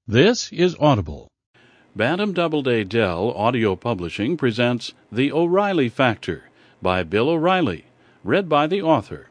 This is Audible. Bantam Doubleday Dell Audio Publishing presents The O'Reilly Factor by Bill O'Reilly, read by the author.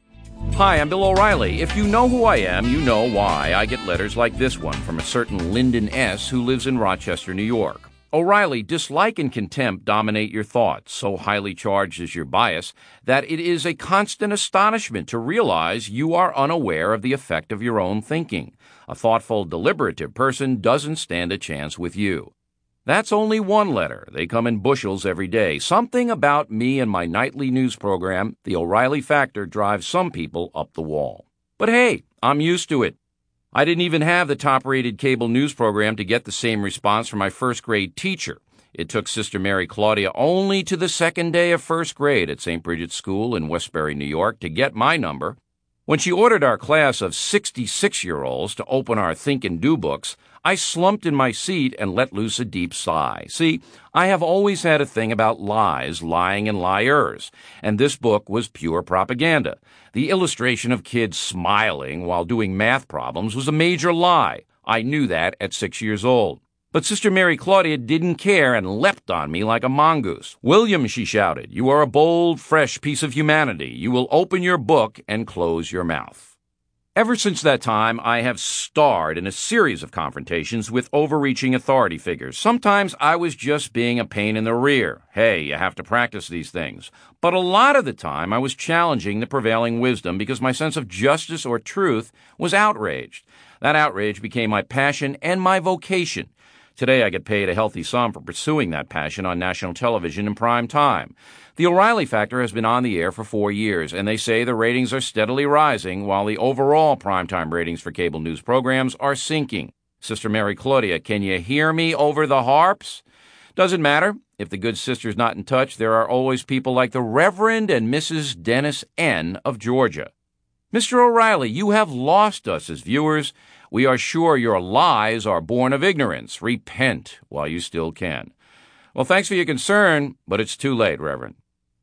Hi, I'm Bill O'Reilly. If you know who I am, you know why I get letters like this one from a certain Lyndon S. who lives in Rochester, New York. O'Reilly, dislike and contempt dominate your thoughts, so highly charged is your bias that it is a constant astonishment to realize you are unaware of the effect of your own thinking. A thoughtful, deliberative person doesn't stand a chance with you. That's only one letter. They come in bushels every day. Something about me and my nightly news program, The O'Reilly Factor, drives some people up the wall. But hey, I'm used to it. I didn't even have the top-rated cable news program to get the same response from my first-grade teacher. It took Sister Mary Claudia only to the second day of first grade at St. Bridget's School in Westbury, New York, to get my number. When she ordered our class of 66-year-olds to open our Think and Do books, I slumped in my seat and let loose a deep sigh. See, I have always had a thing about lies, lying, and liars, and this book was pure propaganda. The illustration of kids smiling while doing math problems was a major lie. I knew that at 6 years old. But Sister Mary Claudia didn't care and leapt on me like a mongoose. "William," she shouted, "you are a bold, fresh piece of humanity. You will open your book and close your mouth." Ever since that time, I have starred in a series of confrontations with overreaching authority figures. Sometimes I was just being a pain in the rear. Hey, you have to practice these things. But a lot of the time, I was challenging the prevailing wisdom because my sense of justice or truth was outraged. That outrage became my passion and my vocation. Today, I get paid a healthy sum for pursuing that passion on national television in prime time. The O'Reilly Factor has been on the air for 4 years, and they say the ratings are steadily rising, while the overall primetime ratings for cable news programs are sinking. Sister Mary Claudia, can you hear me over the harps? Doesn't matter. If the good sister's not in touch, there are always people like the Reverend and Mrs. Dennis N. of Georgia. Mr. O'Reilly, you have lost us as viewers. We are sure your lies are born of ignorance. Repent while you still can. Well, thanks for your concern, but it's too late, Reverend.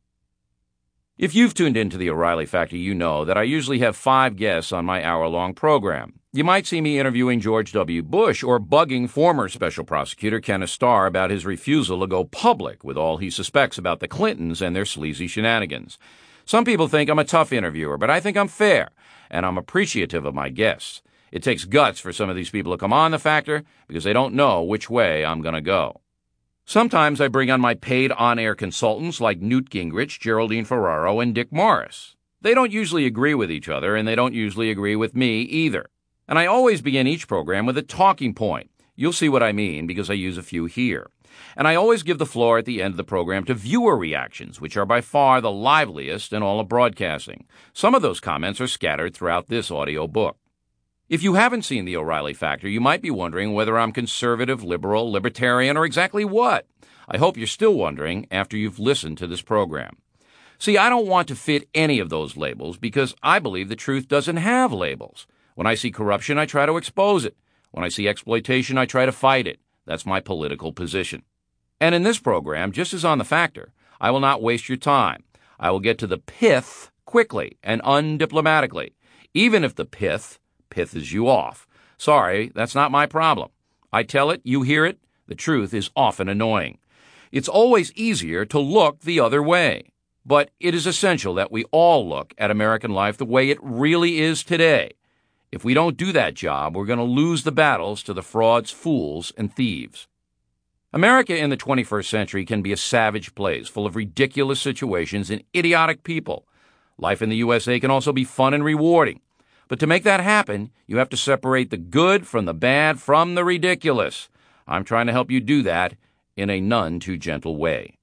If you've tuned into the O'Reilly Factor, you know that I usually have 5 guests on my hour-long program. You might see me interviewing George W. Bush or bugging former Special Prosecutor Kenneth Starr about his refusal to go public with all he suspects about the Clintons and their sleazy shenanigans. Some people think I'm a tough interviewer, but I think I'm fair, and I'm appreciative of my guests. It takes guts for some of these people to come on the Factor because they don't know which way I'm going to go. Sometimes I bring on my paid on-air consultants like Newt Gingrich, Geraldine Ferraro, and Dick Morris. They don't usually agree with each other, and they don't usually agree with me either. And I always begin each program with a talking point. You'll see what I mean because I use a few here. And I always give the floor at the end of the program to viewer reactions, which are by far the liveliest in all of broadcasting. Some of those comments are scattered throughout this audio book. If you haven't seen The O'Reilly Factor, you might be wondering whether I'm conservative, liberal, libertarian, or exactly what. I hope you're still wondering after you've listened to this program. See, I don't want to fit any of those labels because I believe the truth doesn't have labels. When I see corruption, I try to expose it. When I see exploitation, I try to fight it. That's my political position. And in this program, just as on The Factor, I will not waste your time. I will get to the pith quickly and undiplomatically, even if the pisses you off. Sorry, that's not my problem. I tell it, you hear it. The truth is often annoying. It's always easier to look the other way. But it is essential that we all look at American life the way it really is today. If we don't do that job, we're going to lose the battles to the frauds, fools, and thieves. America in the 21st century can be a savage place full of ridiculous situations and idiotic people. Life in the USA can also be fun and rewarding. But to make that happen, you have to separate the good from the bad from the ridiculous. I'm trying to help you do that in a none too gentle way.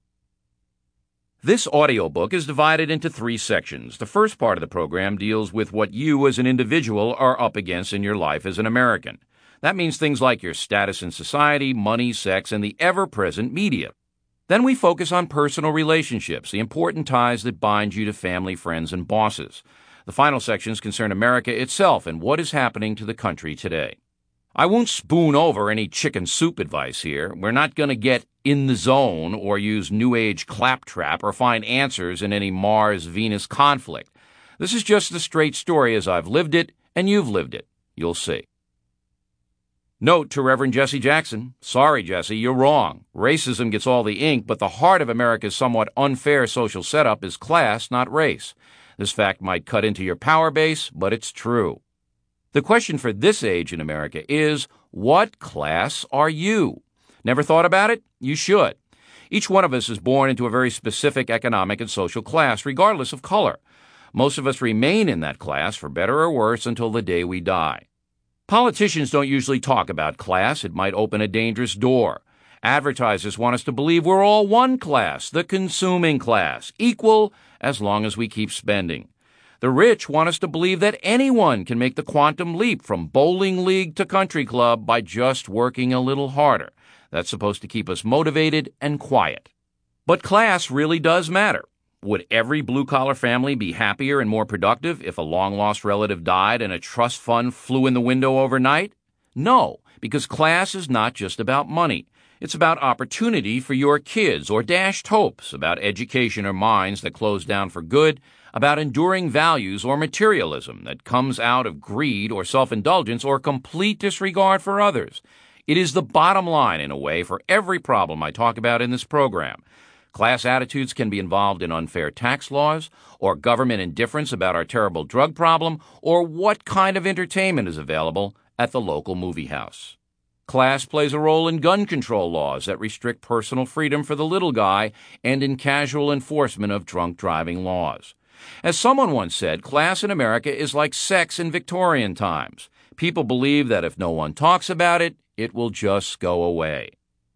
This audiobook is divided into 3 sections. The first part of the program deals with what you as an individual are up against in your life as an American. That means things like your status in society, money, sex, and the ever-present media. Then we focus on personal relationships, the important ties that bind you to family, friends, and bosses. The final sections concern America itself and what is happening to the country today. I won't spoon over any chicken soup advice here. We're not going to get in the zone or use New Age claptrap or find answers in any Mars-Venus conflict. This is just the straight story as I've lived it and you've lived it. You'll see. Note to Reverend Jesse Jackson, sorry, Jesse, you're wrong. Racism gets all the ink, but the heart of America's somewhat unfair social setup is class, not race. This fact might cut into your power base, but it's true. The question for this age in America is, what class are you? Never thought about it? You should. Each one of us is born into a very specific economic and social class, regardless of color. Most of us remain in that class, for better or worse, until the day we die. Politicians don't usually talk about class. It might open a dangerous door. Advertisers want us to believe we're all one class, the consuming class, equal as long as we keep spending. The rich want us to believe that anyone can make the quantum leap from bowling league to country club by just working a little harder. That's supposed to keep us motivated and quiet. But class really does matter. Would every blue-collar family be happier and more productive if a long-lost relative died and a trust fund flew in the window overnight? No, because class is not just about money. It's about opportunity for your kids or dashed hopes, about education or minds that close down for good, about enduring values or materialism that comes out of greed or self-indulgence or complete disregard for others. It is the bottom line, in a way, for every problem I talk about in this program. Class attitudes can be involved in unfair tax laws, or government indifference about our terrible drug problem, or what kind of entertainment is available at the local movie house. Class plays a role in gun control laws that restrict personal freedom for the little guy and in casual enforcement of drunk driving laws. As someone once said, class in America is like sex in Victorian times. People believe that if no one talks about it, it will just go away.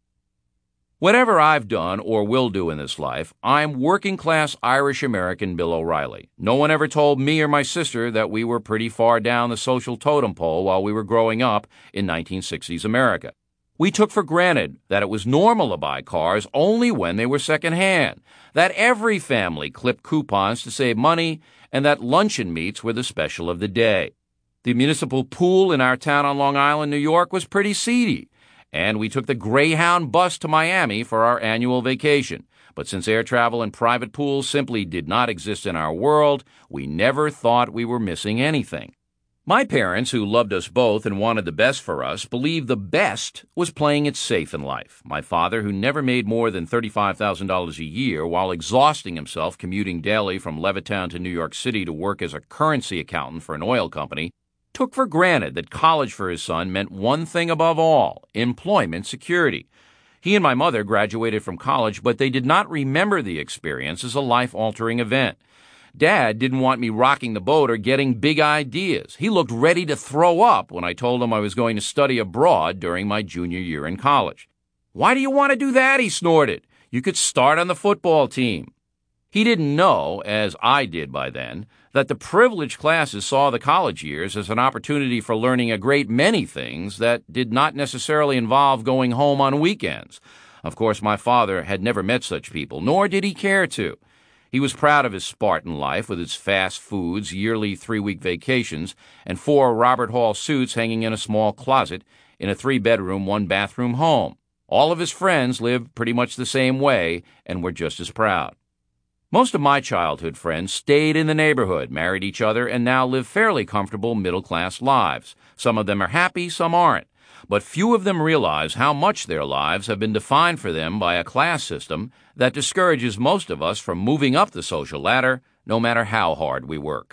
Whatever I've done or will do in this life, I'm working-class Irish-American Bill O'Reilly. No one ever told me or my sister that we were pretty far down the social totem pole while we were growing up in 1960s America. We took for granted that it was normal to buy cars only when they were second-hand, that every family clipped coupons to save money, and that luncheon meats were the special of the day. The municipal pool in our town on Long Island, New York, was pretty seedy. And we took the Greyhound bus to Miami for our annual vacation. But since air travel and private pools simply did not exist in our world, we never thought we were missing anything. My parents, who loved us both and wanted the best for us, believed the best was playing it safe in life. My father, who never made more than $35,000 a year while exhausting himself commuting daily from Levittown to New York City to work as a currency accountant for an oil company, took for granted that college for his son meant one thing above all: employment security. He and my mother graduated from college, but they did not remember the experience as a life-altering event. Dad didn't want me rocking the boat or getting big ideas. He looked ready to throw up when I told him I was going to study abroad during my junior year in college. "Why do you want to do that?" he snorted. "You could start on the football team." He didn't know, as I did by then, that the privileged classes saw the college years as an opportunity for learning a great many things that did not necessarily involve going home on weekends. Of course, my father had never met such people, nor did he care to. He was proud of his Spartan life with its fast foods, yearly 3-week vacations, and 4 Robert Hall suits hanging in a small closet in a 3-bedroom, 1-bathroom home. All of his friends lived pretty much the same way and were just as proud. Most of my childhood friends stayed in the neighborhood, married each other, and now live fairly comfortable middle-class lives. Some of them are happy, some aren't. But few of them realize how much their lives have been defined for them by a class system that discourages most of us from moving up the social ladder, no matter how hard we work.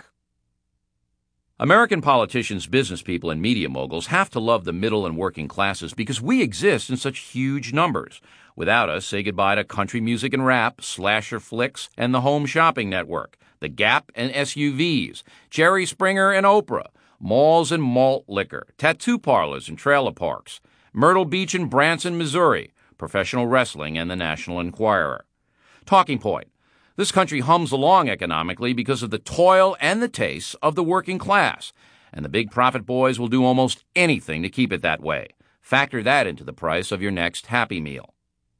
American politicians, business people, and media moguls have to love the middle and working classes because we exist in such huge numbers. Without us, say goodbye to country music and rap, slasher flicks, and the Home Shopping Network, the Gap and SUVs, Jerry Springer and Oprah, malls and malt liquor, tattoo parlors and trailer parks, Myrtle Beach and Branson, Missouri, professional wrestling, and the National Enquirer. Talking point: this country hums along economically because of the toil and the tastes of the working class, and the big profit boys will do almost anything to keep it that way. Factor that into the price of your next Happy Meal.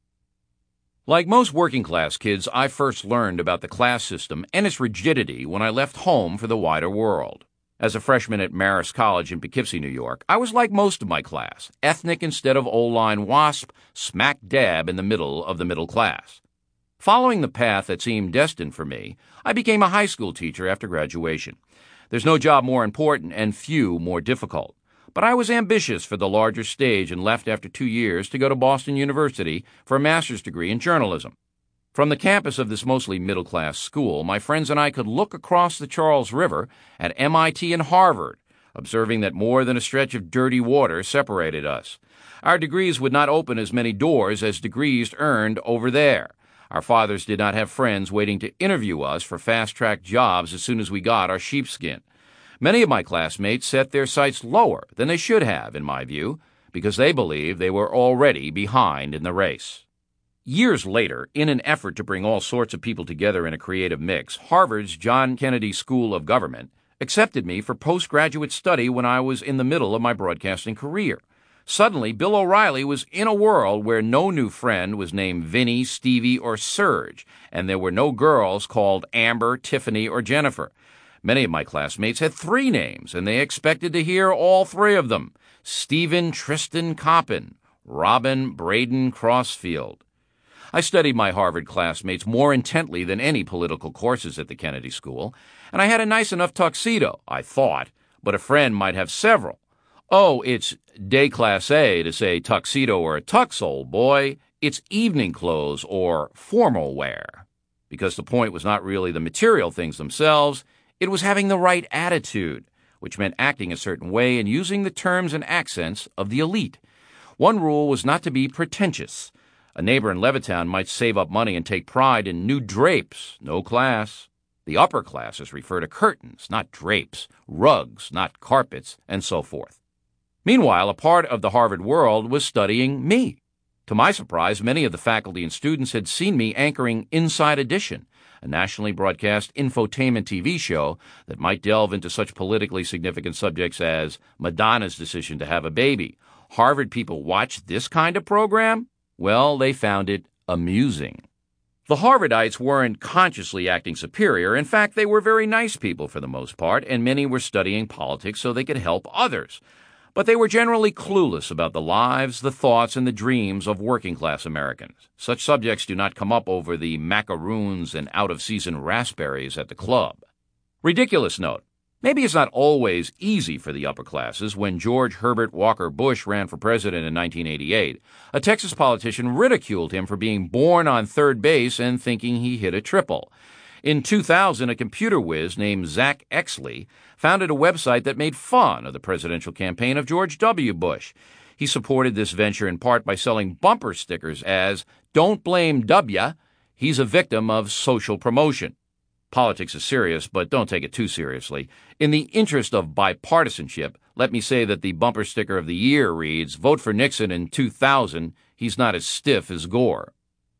Like most working-class kids, I first learned about the class system and its rigidity when I left home for the wider world. As a freshman at Marist College in Poughkeepsie, New York, I was like most of my class, ethnic instead of old-line WASP, smack dab in the middle of the middle class. Following the path that seemed destined for me, I became a high school teacher after graduation. There's no job more important and few more difficult. But I was ambitious for the larger stage and left after 2 years to go to Boston University for a master's degree in journalism. From the campus of this mostly middle-class school, my friends and I could look across the Charles River at MIT and Harvard, observing that more than a stretch of dirty water separated us. Our degrees would not open as many doors as degrees earned over there. Our fathers did not have friends waiting to interview us for fast-track jobs as soon as we got our sheepskin. Many of my classmates set their sights lower than they should have, in my view, because they believed they were already behind in the race. Years later, in an effort to bring all sorts of people together in a creative mix, Harvard's John Kennedy School of Government accepted me for postgraduate study when I was in the middle of my broadcasting career. Suddenly, Bill O'Reilly was in a world where no new friend was named Vinny, Stevie, or Serge, and there were no girls called Amber, Tiffany, or Jennifer. Many of my classmates had 3 names, and they expected to hear all 3 of them: Stephen Tristan Coppin, Robin Braden Crossfield. I studied my Harvard classmates more intently than any political courses at the Kennedy School, and I had a nice enough tuxedo, I thought, but a friend might have several. Oh, it's déclassé to say tuxedo or tux, old boy. It's evening clothes or formal wear. Because the point was not really the material things themselves, it was having the right attitude, which meant acting a certain way and using the terms and accents of the elite. One rule was not to be pretentious. A neighbor in Levittown might save up money and take pride in new drapes, no class. The upper classes refer to curtains, not drapes, rugs, not carpets, and so forth. Meanwhile, a part of the Harvard world was studying me. To my surprise, many of the faculty and students had seen me anchoring Inside Edition, a nationally broadcast infotainment TV show that might delve into such politically significant subjects as Madonna's decision to have a baby. Harvard people watch this kind of program? Well, they found it amusing. The Harvardites weren't consciously acting superior. In fact, they were very nice people for the most part, and many were studying politics so they could help others. But they were generally clueless about the lives, the thoughts, and the dreams of working-class Americans. Such subjects do not come up over the macaroons and out-of-season raspberries at the club. Ridiculous note. Maybe it's not always easy for the upper classes. When George Herbert Walker Bush ran for president in 1988, a Texas politician ridiculed him for being born on third base and thinking he hit a triple. In 2000, a computer whiz named Zach Exley founded a website that made fun of the presidential campaign of George W. Bush. He supported this venture in part by selling bumper stickers as, "Don't blame W, he's a victim of social promotion." Politics is serious, but don't take it too seriously. In the interest of bipartisanship, let me say that the bumper sticker of the year reads, "Vote for Nixon in 2000, he's not as stiff as Gore."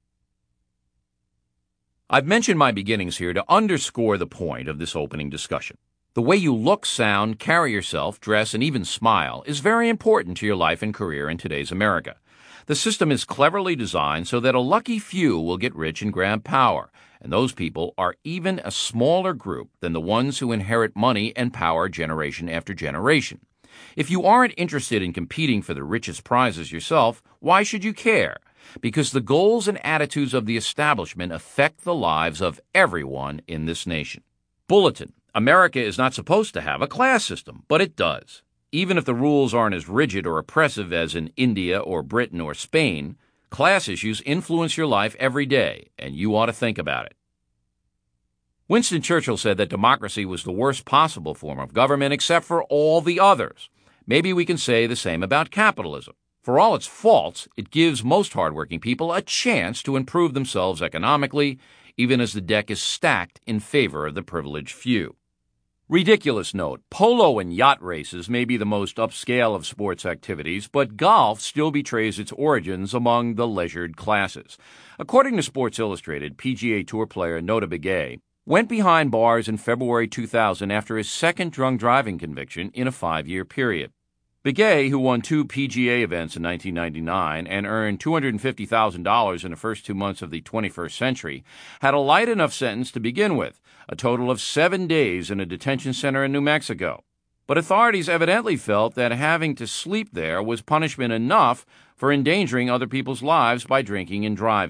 I've mentioned my beginnings here to underscore the point of this opening discussion. The way you look, sound, carry yourself, dress, and even smile is very important to your life and career in today's America. The system is cleverly designed so that a lucky few will get rich and grab power, and those people are even a smaller group than the ones who inherit money and power generation after generation. If you aren't interested in competing for the richest prizes yourself, why should you care? Because the goals and attitudes of the establishment affect the lives of everyone in this nation. Bulletin: America is not supposed to have a class system, but it does. Even if the rules aren't as rigid or oppressive as in India or Britain or Spain, class issues influence your life every day, and you ought to think about it. Winston Churchill said that democracy was the worst possible form of government except for all the others. Maybe we can say the same about capitalism. For all its faults, it gives most hardworking people a chance to improve themselves economically, even as the deck is stacked in favor of the privileged few. Ridiculous note: polo and yacht races may be the most upscale of sports activities, but golf still betrays its origins among the leisured classes. According to Sports Illustrated, PGA Tour player Notah Begay went behind bars in February 2000 after his second drunk driving conviction in a 5-year period. Begay, who won 2 PGA events in 1999 and earned $250,000 in the first 2 months of the 21st century, had a light enough sentence to begin with, a total of 7 days in a detention center in New Mexico. But authorities evidently felt that having to sleep there was punishment enough for endangering other people's lives by drinking and driving.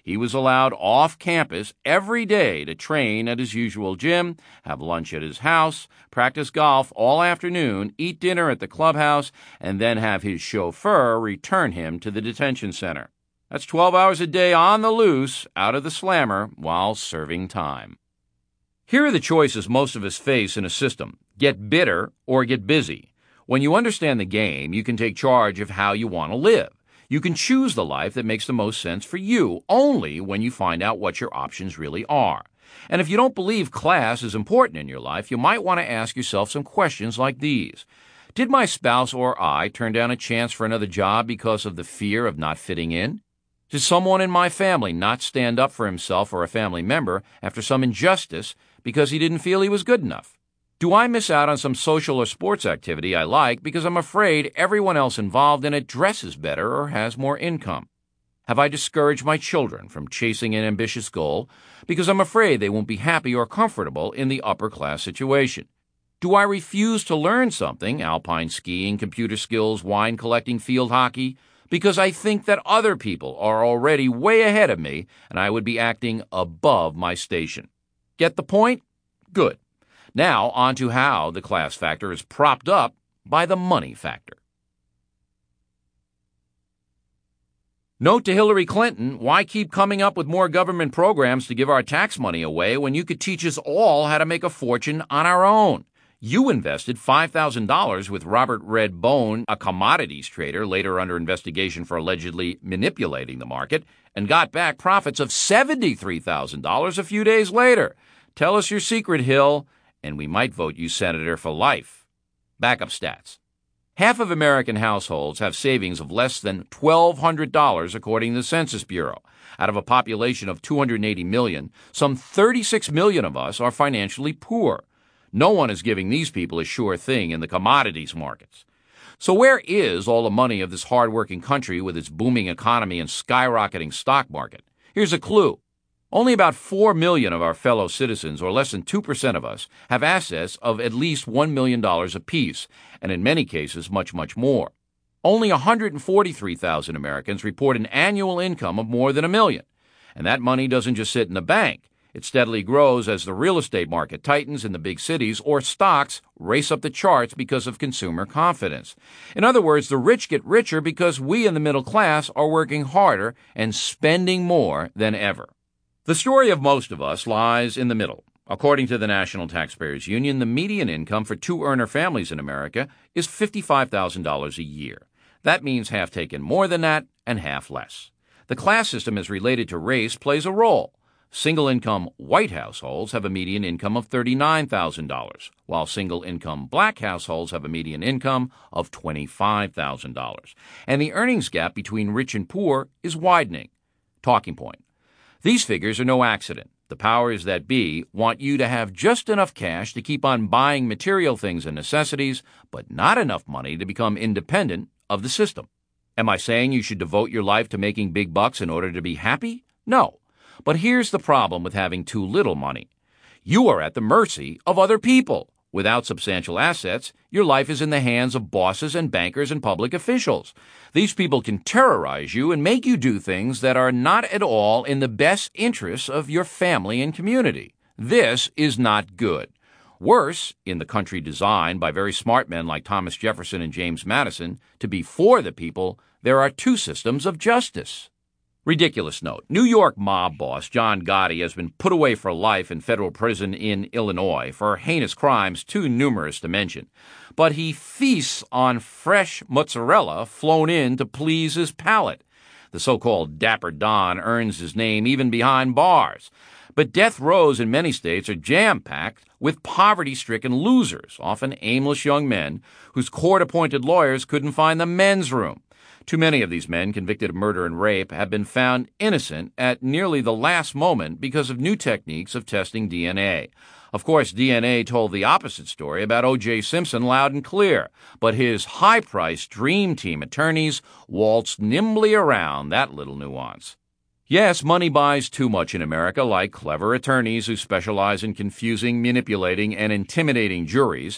He was allowed off campus every day to train at his usual gym, have lunch at his house, practice golf all afternoon, eat dinner at the clubhouse, and then have his chauffeur return him to the detention center. That's 12 hours a day on the loose, out of the slammer, while serving time. Here are the choices most of us face in a system: get bitter or get busy. When you understand the game, you can take charge of how you want to live. You can choose the life that makes the most sense for you only when you find out what your options really are. And if you don't believe class is important in your life, you might want to ask yourself some questions like these. Did my spouse or I turn down a chance for another job because of the fear of not fitting in? Did someone in my family not stand up for himself or a family member after some injustice because he didn't feel he was good enough? Do I miss out on some social or sports activity I like because I'm afraid everyone else involved in it dresses better or has more income? Have I discouraged my children from chasing an ambitious goal because I'm afraid they won't be happy or comfortable in the upper-class situation? Do I refuse to learn something, alpine skiing, computer skills, wine collecting, field hockey, because I think that other people are already way ahead of me and I would be acting above my station? Get the point? Good. Now, on to how the class factor is propped up by the money factor. Note to Hillary Clinton: why keep coming up with more government programs to give our tax money away when you could teach us all how to make a fortune on our own? You invested $5,000 with Robert Red Bone, a commodities trader later under investigation for allegedly manipulating the market, and got back profits of $73,000 a few days later. Tell us your secret, Hill, and we might vote you senator for life. Backup stats. Half of American households have savings of less than $1,200, according to the Census Bureau. Out of a population of 280 million, some 36 million of us are financially poor. No one is giving these people a sure thing in the commodities markets. So where is all the money of this hard-working country with its booming economy and skyrocketing stock market? Here's a clue. Only about 4 million of our fellow citizens, or less than 2% of us, have assets of at least $1 million apiece, and in many cases much, much more. Only 143,000 Americans report an annual income of more than $1 million, and that money doesn't just sit in the bank. It steadily grows as the real estate market tightens in the big cities or stocks race up the charts because of consumer confidence. In other words, the rich get richer because we in the middle class are working harder and spending more than ever. The story of most of us lies in the middle. According to the National Taxpayers Union, the median income for two-earner families in America is $55,000 a year. That means half taken more than that and half less. The class system as related to race plays a role. Single-income white households have a median income of $39,000, while single-income black households have a median income of $25,000. And the earnings gap between rich and poor is widening. Talking point. These figures are no accident. The powers that be want you to have just enough cash to keep on buying material things and necessities, but not enough money to become independent of the system. Am I saying you should devote your life to making big bucks in order to be happy? No. But here's the problem with having too little money. You are at the mercy of other people. Without substantial assets, your life is in the hands of bosses and bankers and public officials. These people can terrorize you and make you do things that are not at all in the best interests of your family and community. This is not good. Worse, in the country designed by very smart men like Thomas Jefferson and James Madison to be for the people, there are two systems of justice. Ridiculous note. New York mob boss John Gotti has been put away for life in federal prison in Illinois for heinous crimes too numerous to mention. But he feasts on fresh mozzarella flown in to please his palate. The so-called Dapper Don earns his name even behind bars. But death rows in many states are jam-packed with poverty-stricken losers, often aimless young men, whose court-appointed lawyers couldn't find the men's room. Too many of these men convicted of murder and rape have been found innocent at nearly the last moment because of new techniques of testing DNA. Of course, DNA told the opposite story about O.J. Simpson loud and clear, but his high-priced Dream Team attorneys waltzed nimbly around that little nuance. Yes, money buys too much in America, like clever attorneys who specialize in confusing, manipulating, and intimidating juries.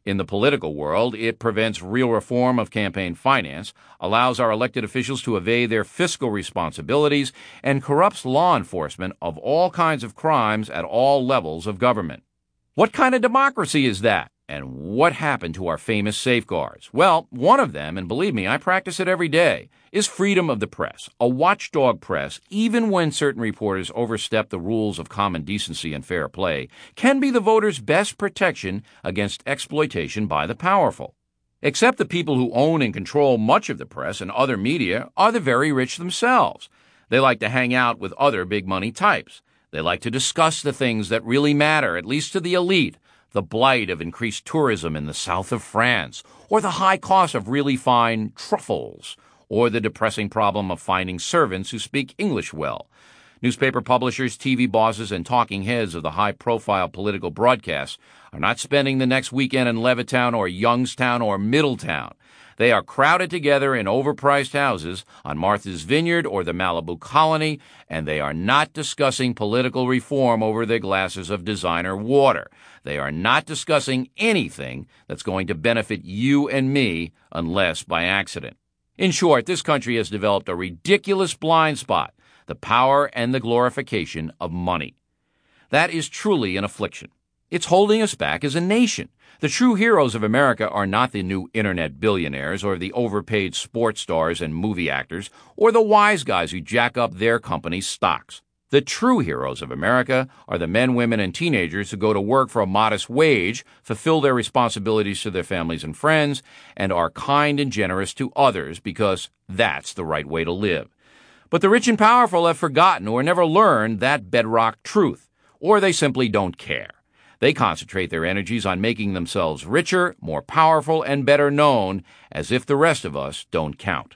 In the political world, it prevents real reform of campaign finance, allows our elected officials to evade their fiscal responsibilities, and corrupts law enforcement of all kinds of crimes at all levels of government. What kind of democracy is that? And what happened to our famous safeguards? Well, one of them, and believe me, I practice it every day, is freedom of the press. A watchdog press, even when certain reporters overstep the rules of common decency and fair play, can be the voters' best protection against exploitation by the powerful. Except the people who own and control much of the press and other media are the very rich themselves. They like to hang out with other big-money types. They like to discuss the things that really matter, at least to the elite. The blight of increased tourism in the south of France, or the high cost of really fine truffles, or the depressing problem of finding servants who speak English well. Newspaper publishers, TV bosses, and talking heads of the high-profile political broadcasts are not spending the next weekend in Levittown or Youngstown or Middletown. They are crowded together in overpriced houses on Martha's Vineyard or the Malibu Colony, and they are not discussing political reform over their glasses of designer water. They are not discussing anything that's going to benefit you and me unless by accident. In short, this country has developed a ridiculous blind spot, the power and the glorification of money. That is truly an affliction. It's holding us back as a nation. The true heroes of America are not the new internet billionaires or the overpaid sports stars and movie actors or the wise guys who jack up their company's stocks. The true heroes of America are the men, women, and teenagers who go to work for a modest wage, fulfill their responsibilities to their families and friends, and are kind and generous to others because that's the right way to live. But the rich and powerful have forgotten or never learned that bedrock truth, or they simply don't care. They concentrate their energies on making themselves richer, more powerful, and better known, as if the rest of us don't count.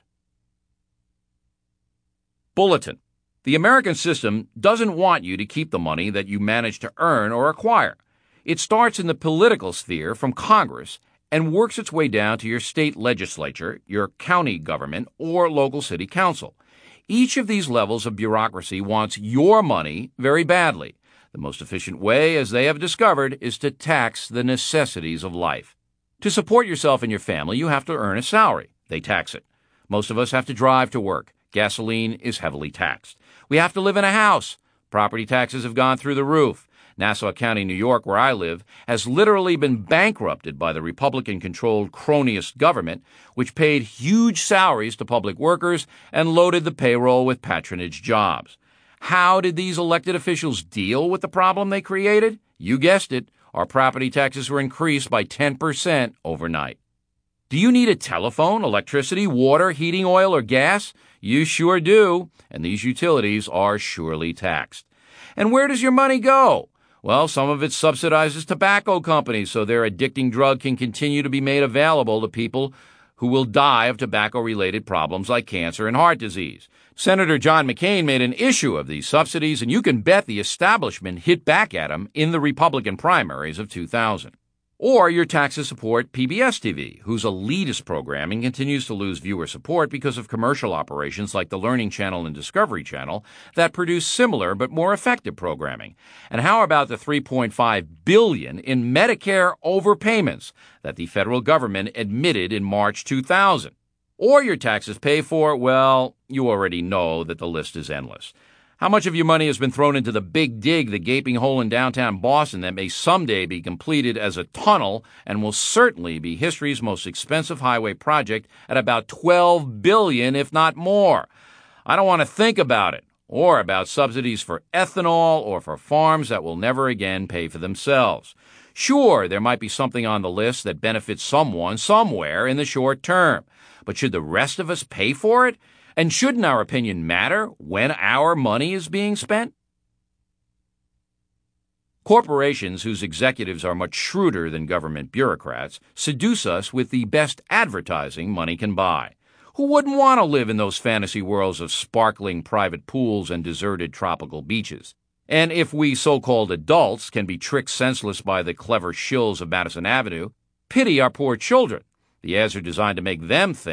Bulletin. The American system doesn't want you to keep the money that you manage to earn or acquire. It starts in the political sphere from Congress and works its way down to your state legislature, your county government, or local city council. Each of these levels of bureaucracy wants your money very badly. The most efficient way, as they have discovered, is to tax the necessities of life. To support yourself and your family, you have to earn a salary. They tax it. Most of us have to drive to work. Gasoline is heavily taxed. We have to live in a house. Property taxes have gone through the roof. Nassau County, New York, where I live, has literally been bankrupted by the Republican-controlled cronyist government, which paid huge salaries to public workers and loaded the payroll with patronage jobs. How did these elected officials deal with the problem they created? You guessed it. Our property taxes were increased by 10% overnight. Do you need a telephone, electricity, water, heating oil, or gas? You sure do, and these utilities are surely taxed. And where does your money go? Well, some of it subsidizes tobacco companies so their addicting drug can continue to be made available to people who will die of tobacco-related problems like cancer and heart disease. Senator John McCain made an issue of these subsidies, and you can bet the establishment hit back at him in the Republican primaries of 2000. Or your taxes support PBS TV, whose elitist programming continues to lose viewer support because of commercial operations like the Learning Channel and Discovery Channel that produce similar but more effective programming. And how about the $3.5 billion in Medicare overpayments that the federal government admitted in March 2000? Or your taxes pay for, well, you already know that the list is endless. How much of your money has been thrown into the Big Dig, the gaping hole in downtown Boston that may someday be completed as a tunnel and will certainly be history's most expensive highway project at about $12 billion, if not more? I don't want to think about it, or about subsidies for ethanol or for farms that will never again pay for themselves. Sure, there might be something on the list that benefits someone somewhere in the short term, but should the rest of us pay for it? And shouldn't our opinion matter when our money is being spent? Corporations whose executives are much shrewder than government bureaucrats seduce us with the best advertising money can buy. Who wouldn't want to live in those fantasy worlds of sparkling private pools and deserted tropical beaches? And if we so-called adults can be tricked senseless by the clever shills of Madison Avenue, pity our poor children. The ads are designed to make them think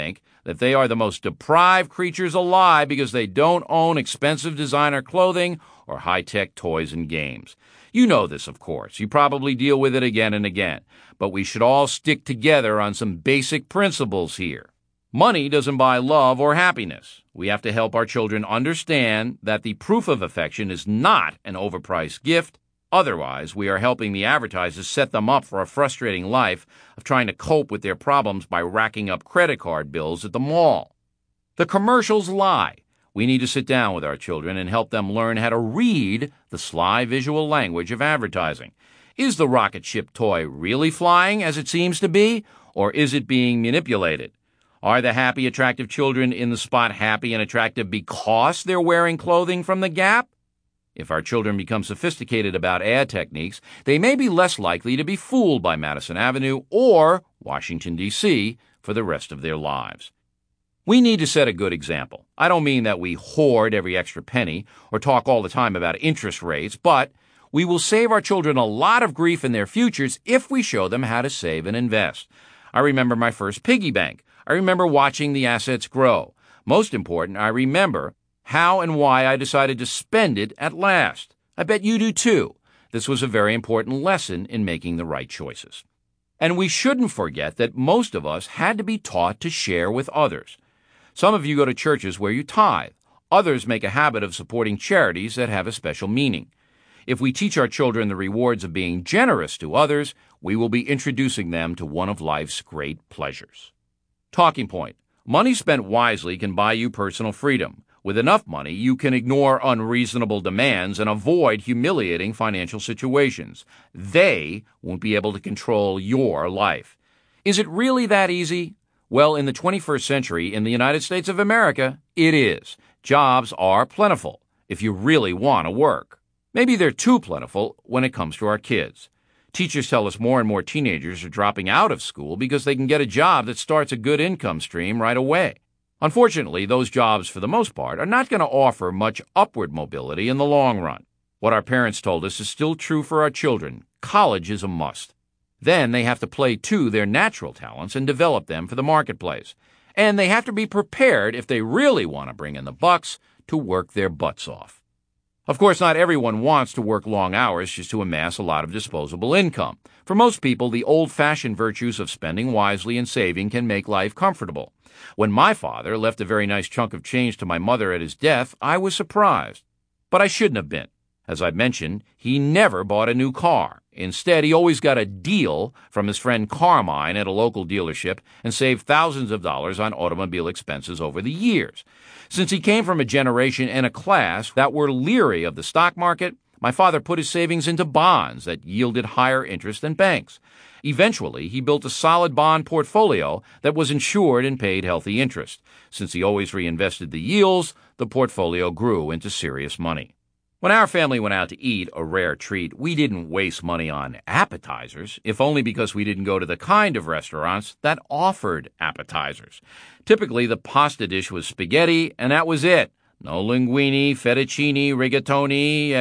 that they are the most deprived creatures alive because they don't own expensive designer clothing or high-tech toys and games. You know this, of course. You probably deal with it again and again. But we should all stick together on some basic principles here. Money doesn't buy love or happiness. We have to help our children understand that the proof of affection is not an overpriced gift. Otherwise, we are helping the advertisers set them up for a frustrating life of trying to cope with their problems by racking up credit card bills at the mall. The commercials lie. We need to sit down with our children and help them learn how to read the sly visual language of advertising. Is the rocket ship toy really flying as it seems to be, or is it being manipulated? Are the happy, attractive children in the spot happy and attractive because they're wearing clothing from the Gap? If our children become sophisticated about ad techniques, they may be less likely to be fooled by Madison Avenue or Washington, D.C. for the rest of their lives. We need to set a good example. I don't mean that we hoard every extra penny or talk all the time about interest rates, but we will save our children a lot of grief in their futures if we show them how to save and invest. I remember my first piggy bank. I remember watching the assets grow. Most important, I remember how and why I decided to spend it at last. I bet you do too. This was a very important lesson in making the right choices. And we shouldn't forget that most of us had to be taught to share with others. Some of you go to churches where you tithe. Others make a habit of supporting charities that have a special meaning. If we teach our children the rewards of being generous to others, we will be introducing them to one of life's great pleasures. Talking point. Money spent wisely can buy you personal freedom. With enough money, you can ignore unreasonable demands and avoid humiliating financial situations. They won't be able to control your life. Is it really that easy? Well, in the 21st century, in the United States of America, it is. Jobs are plentiful, if you really want to work. Maybe they're too plentiful when it comes to our kids. Teachers tell us more and more teenagers are dropping out of school because they can get a job that starts a good income stream right away. Unfortunately, those jobs, for the most part, are not going to offer much upward mobility in the long run. What our parents told us is still true for our children. College is a must. Then they have to play to their natural talents and develop them for the marketplace. And they have to be prepared, if they really want to bring in the bucks, to work their butts off. Of course, not everyone wants to work long hours just to amass a lot of disposable income. For most people, the old-fashioned virtues of spending wisely and saving can make life comfortable. When my father left a very nice chunk of change to my mother at his death, I was surprised. But I shouldn't have been. As I mentioned, he never bought a new car. Instead, he always got a deal from his friend Carmine at a local dealership and saved thousands of dollars on automobile expenses over the years. Since he came from a generation and a class that were leery of the stock market, my father put his savings into bonds that yielded higher interest than banks. Eventually, he built a solid bond portfolio that was insured and paid healthy interest. Since he always reinvested the yields, the portfolio grew into serious money. When our family went out to eat, a rare treat, we didn't waste money on appetizers, if only because we didn't go to the kind of restaurants that offered appetizers. Typically, the pasta dish was spaghetti, and that was it. No linguine, fettuccine, rigatoni,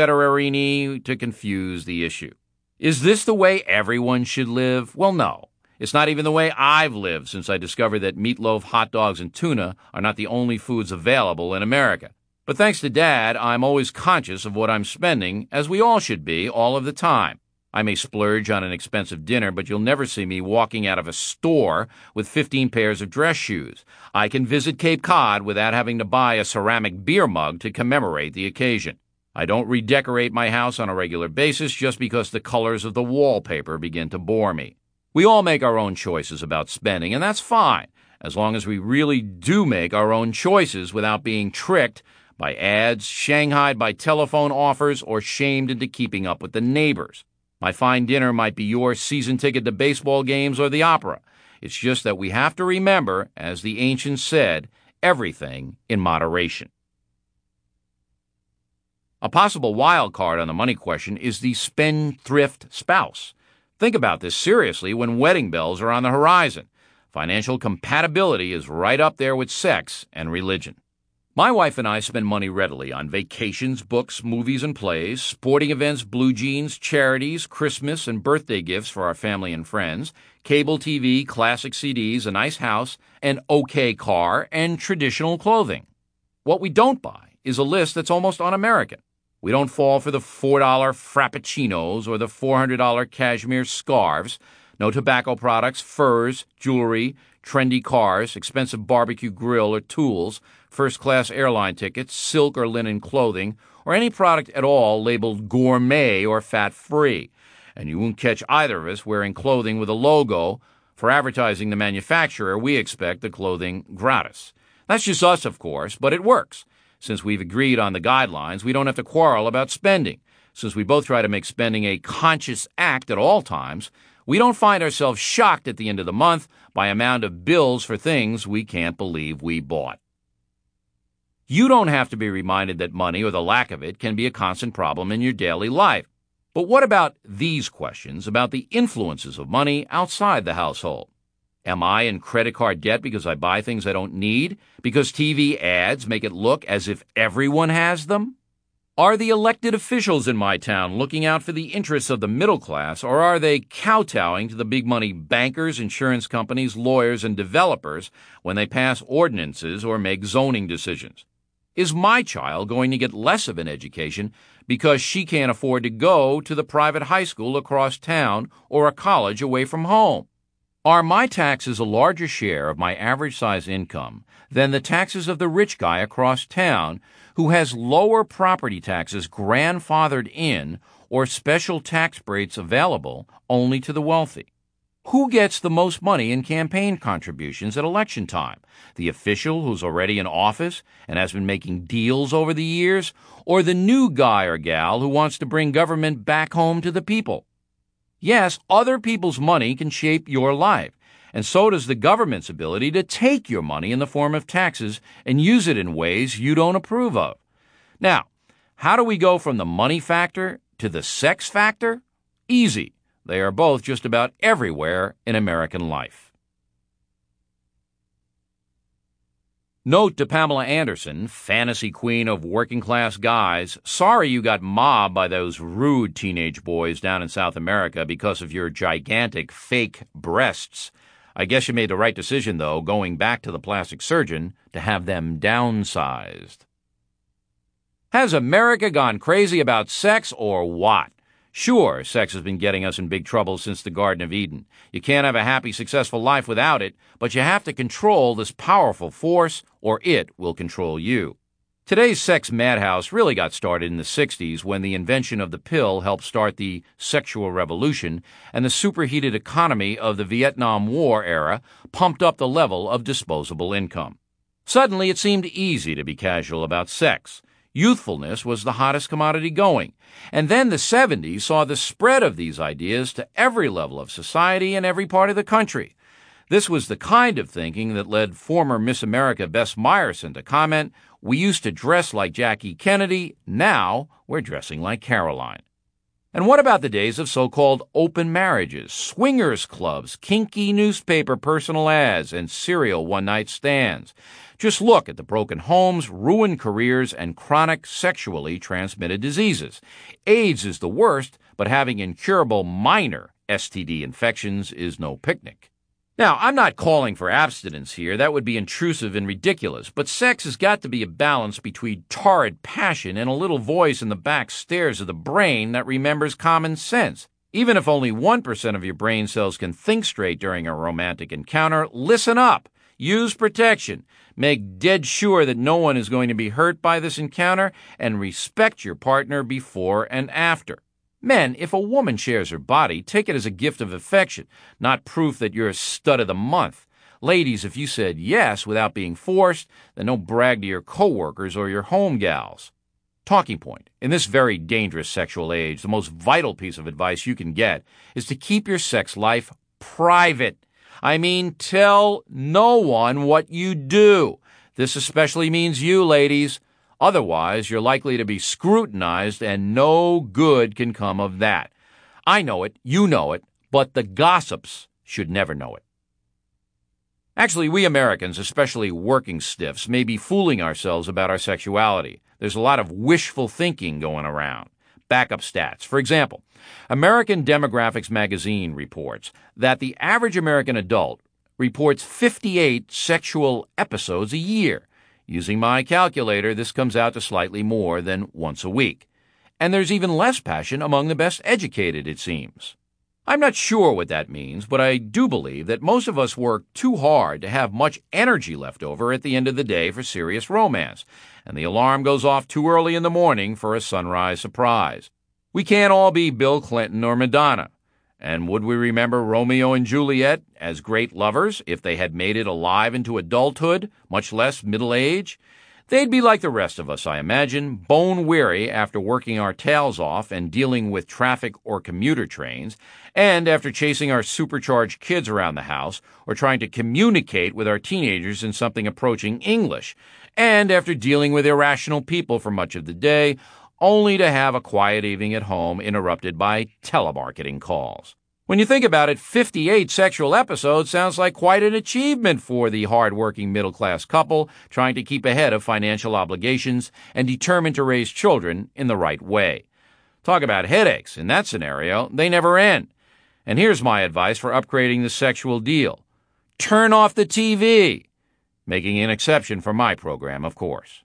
etc. to confuse the issue. Is this the way everyone should live? Well, no. It's not even the way I've lived since I discovered that meatloaf, hot dogs, and tuna are not the only foods available in America. But thanks to Dad, I'm always conscious of what I'm spending, as we all should be, all of the time. I may splurge on an expensive dinner, but you'll never see me walking out of a store with 15 pairs of dress shoes. I can visit Cape Cod without having to buy a ceramic beer mug to commemorate the occasion. I don't redecorate my house on a regular basis just because the colors of the wallpaper begin to bore me. We all make our own choices about spending, and that's fine, as long as we really do make our own choices without being tricked by ads, shanghaied by telephone offers, or shamed into keeping up with the neighbors. My fine dinner might be your season ticket to baseball games or the opera. It's just that we have to remember, as the ancients said, everything in moderation. A possible wild card on the money question is the spendthrift spouse. Think about this seriously when wedding bells are on the horizon. Financial compatibility is right up there with sex and religion. My wife and I spend money readily on vacations, books, movies and plays, sporting events, blue jeans, charities, Christmas and birthday gifts for our family and friends, cable TV, classic CDs, a nice house, an okay car, and traditional clothing. What we don't buy is a list that's almost un-American. We don't fall for the $4 frappuccinos or the $400 cashmere scarves. No tobacco products, furs, jewelry, trendy cars, expensive barbecue grill or tools, first-class airline tickets, silk or linen clothing, or any product at all labeled gourmet or fat-free. And you won't catch either of us wearing clothing with a logo. For advertising the manufacturer, we expect the clothing gratis. That's just us, of course, but it works. Since we've agreed on the guidelines, we don't have to quarrel about spending. Since we both try to make spending a conscious act at all times, we don't find ourselves shocked at the end of the month by amount of bills for things we can't believe we bought. You don't have to be reminded that money, or the lack of it, can be a constant problem in your daily life. But what about these questions about the influences of money outside the household? Am I in credit card debt because I buy things I don't need? Because TV ads make it look as if everyone has them? Are the elected officials in my town looking out for the interests of the middle class, or are they kowtowing to the big money bankers, insurance companies, lawyers, and developers when they pass ordinances or make zoning decisions? Is my child going to get less of an education because she can't afford to go to the private high school across town or a college away from home? Are my taxes a larger share of my average size income than the taxes of the rich guy across town who has lower property taxes grandfathered in or special tax breaks available only to the wealthy? Who gets the most money in campaign contributions at election time? The official who's already in office and has been making deals over the years, or the new guy or gal who wants to bring government back home to the people? Yes, other people's money can shape your life, and so does the government's ability to take your money in the form of taxes and use it in ways you don't approve of. Now, how do we go from the money factor to the sex factor? Easy. They are both just about everywhere in American life. Note to Pamela Anderson, fantasy queen of working-class guys, sorry you got mobbed by those rude teenage boys down in South America because of your gigantic fake breasts. I guess you made the right decision, though, going back to the plastic surgeon to have them downsized. Has America gone crazy about sex or what? Sure, sex has been getting us in big trouble since the Garden of Eden. You can't have a happy, successful life without it, but you have to control this powerful force, or it will control you. Today's sex madhouse really got started in the 60s when the invention of the pill helped start the sexual revolution, and the superheated economy of the Vietnam War era pumped up the level of disposable income. Suddenly, it seemed easy to be casual about sex. Youthfulness was the hottest commodity going. And then the 70s saw the spread of these ideas to every level of society and every part of the country. This was the kind of thinking that led former Miss America Bess Myerson to comment, "We used to dress like Jackie Kennedy, now we're dressing like Caroline." And what about the days of so-called open marriages, swingers clubs, kinky newspaper personal ads, and serial one-night stands? Just look at the broken homes, ruined careers, and chronic sexually transmitted diseases. AIDS is the worst, but having incurable minor STD infections is no picnic. Now, I'm not calling for abstinence here. That would be intrusive and ridiculous. But sex has got to be a balance between torrid passion and a little voice in the back stairs of the brain that remembers common sense. Even if only 1% of your brain cells can think straight during a romantic encounter, listen up. Use protection. Make dead sure that no one is going to be hurt by this encounter, and respect your partner before and after. Men, if a woman shares her body, take it as a gift of affection, not proof that you're a stud of the month. Ladies, if you said yes without being forced, then don't brag to your coworkers or your home gals. Talking point. In this very dangerous sexual age, the most vital piece of advice you can get is to keep your sex life private. I mean, tell no one what you do. This especially means you, ladies. Otherwise, you're likely to be scrutinized, and no good can come of that. I know it, you know it, but the gossips should never know it. Actually, we Americans, especially working stiffs, may be fooling ourselves about our sexuality. There's a lot of wishful thinking going around. Backup stats. For example, American Demographics magazine reports that the average American adult reports 58 sexual episodes a year. Using my calculator, this comes out to slightly more than once a week. And there's even less passion among the best educated, it seems. I'm not sure what that means, but I do believe that most of us work too hard to have much energy left over at the end of the day for serious romance, and the alarm goes off too early in the morning for a sunrise surprise. We can't all be Bill Clinton or Madonna. And would we remember Romeo and Juliet as great lovers if they had made it alive into adulthood, much less middle age? They'd be like the rest of us, I imagine, bone-weary after working our tails off and dealing with traffic or commuter trains, and after chasing our supercharged kids around the house or trying to communicate with our teenagers in something approaching English, and after dealing with irrational people for much of the day, only to have a quiet evening at home interrupted by telemarketing calls. When you think about it, 58 sexual episodes sounds like quite an achievement for the hard-working middle-class couple trying to keep ahead of financial obligations and determined to raise children in the right way. Talk about headaches. In that scenario, they never end. And here's my advice for upgrading the sexual deal. Turn off the TV. Making an exception for my program, of course.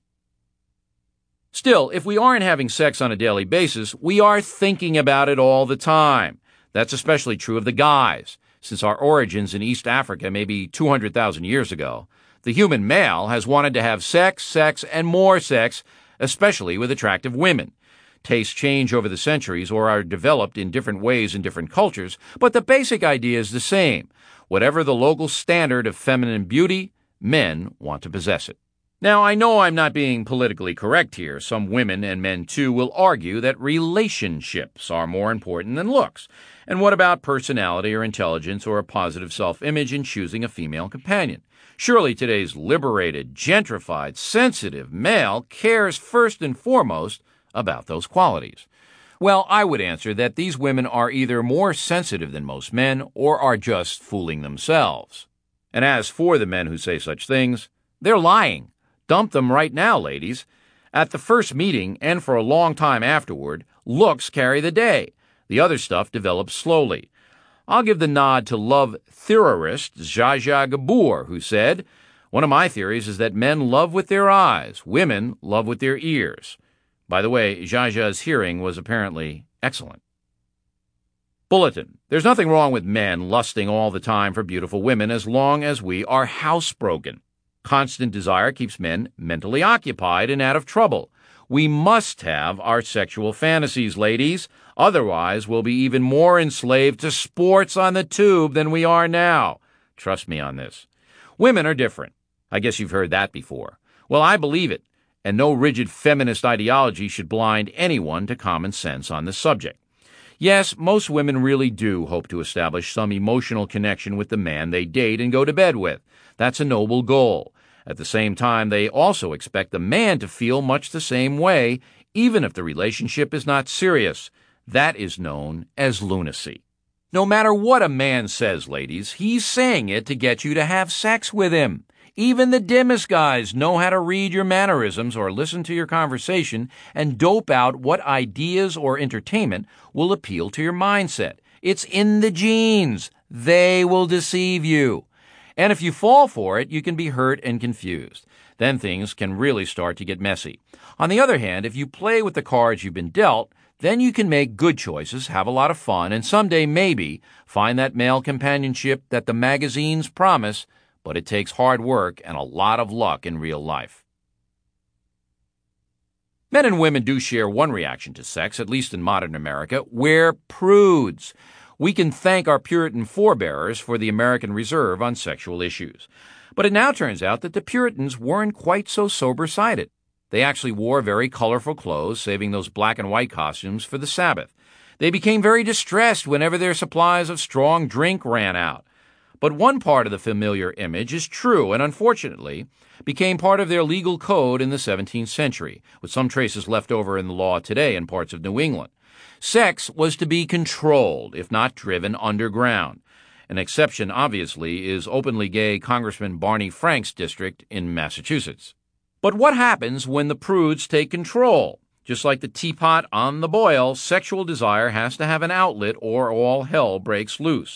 Still, if we aren't having sex on a daily basis, we are thinking about it all the time. That's especially true of the guys. Since our origins in East Africa may be 200,000 years ago, the human male has wanted to have sex, and more sex, especially with attractive women. Tastes change over the centuries or are developed in different ways in different cultures, but the basic idea is the same. Whatever the local standard of feminine beauty, men want to possess it. Now, I know I'm not being politically correct here. Some women, and men too, will argue that relationships are more important than looks. And what about personality or intelligence or a positive self-image in choosing a female companion? Surely today's liberated, gentrified, sensitive male cares first and foremost about those qualities. Well, I would answer that these women are either more sensitive than most men or are just fooling themselves. And as for the men who say such things, they're lying. Dump them right now, ladies. At the first meeting, and for a long time afterward, looks carry the day. The other stuff develops slowly. I'll give the nod to love theorist Zsa Zsa Gabor, who said, "One of my theories is that men love with their eyes, women love with their ears." By the way, Zsa Zsa's hearing was apparently excellent. Bulletin. There's nothing wrong with men lusting all the time for beautiful women as long as we are housebroken. Constant desire keeps men mentally occupied and out of trouble. We must have our sexual fantasies, ladies. Otherwise, we'll be even more enslaved to sports on the tube than we are now. Trust me on this. Women are different. I guess you've heard that before. Well, I believe it, and no rigid feminist ideology should blind anyone to common sense on this subject. Yes, most women really do hope to establish some emotional connection with the man they date and go to bed with. That's a noble goal. At the same time, they also expect the man to feel much the same way, even if the relationship is not serious. That is known as lunacy. No matter what a man says, ladies, he's saying it to get you to have sex with him. Even the dimmest guys know how to read your mannerisms or listen to your conversation and dope out what ideas or entertainment will appeal to your mindset. It's in the genes. They will deceive you. And if you fall for it, you can be hurt and confused. Then things can really start to get messy. On the other hand, if you play with the cards you've been dealt, then you can make good choices, have a lot of fun, and someday maybe find that male companionship that the magazines promise, but it takes hard work and a lot of luck in real life. Men and women do share one reaction to sex, at least in modern America. We're prudes. We can thank our Puritan forebears for the American reserve on sexual issues. But it now turns out that the Puritans weren't quite so sober-sided. They actually wore very colorful clothes, saving those black and white costumes for the Sabbath. They became very distressed whenever their supplies of strong drink ran out. But one part of the familiar image is true and, unfortunately, became part of their legal code in the 17th century, with some traces left over in the law today in parts of New England. Sex was to be controlled, if not driven underground. An exception, obviously, is openly gay Congressman Barney Frank's district in Massachusetts. But what happens when the prudes take control? Just like the teapot on the boil, sexual desire has to have an outlet or all hell breaks loose.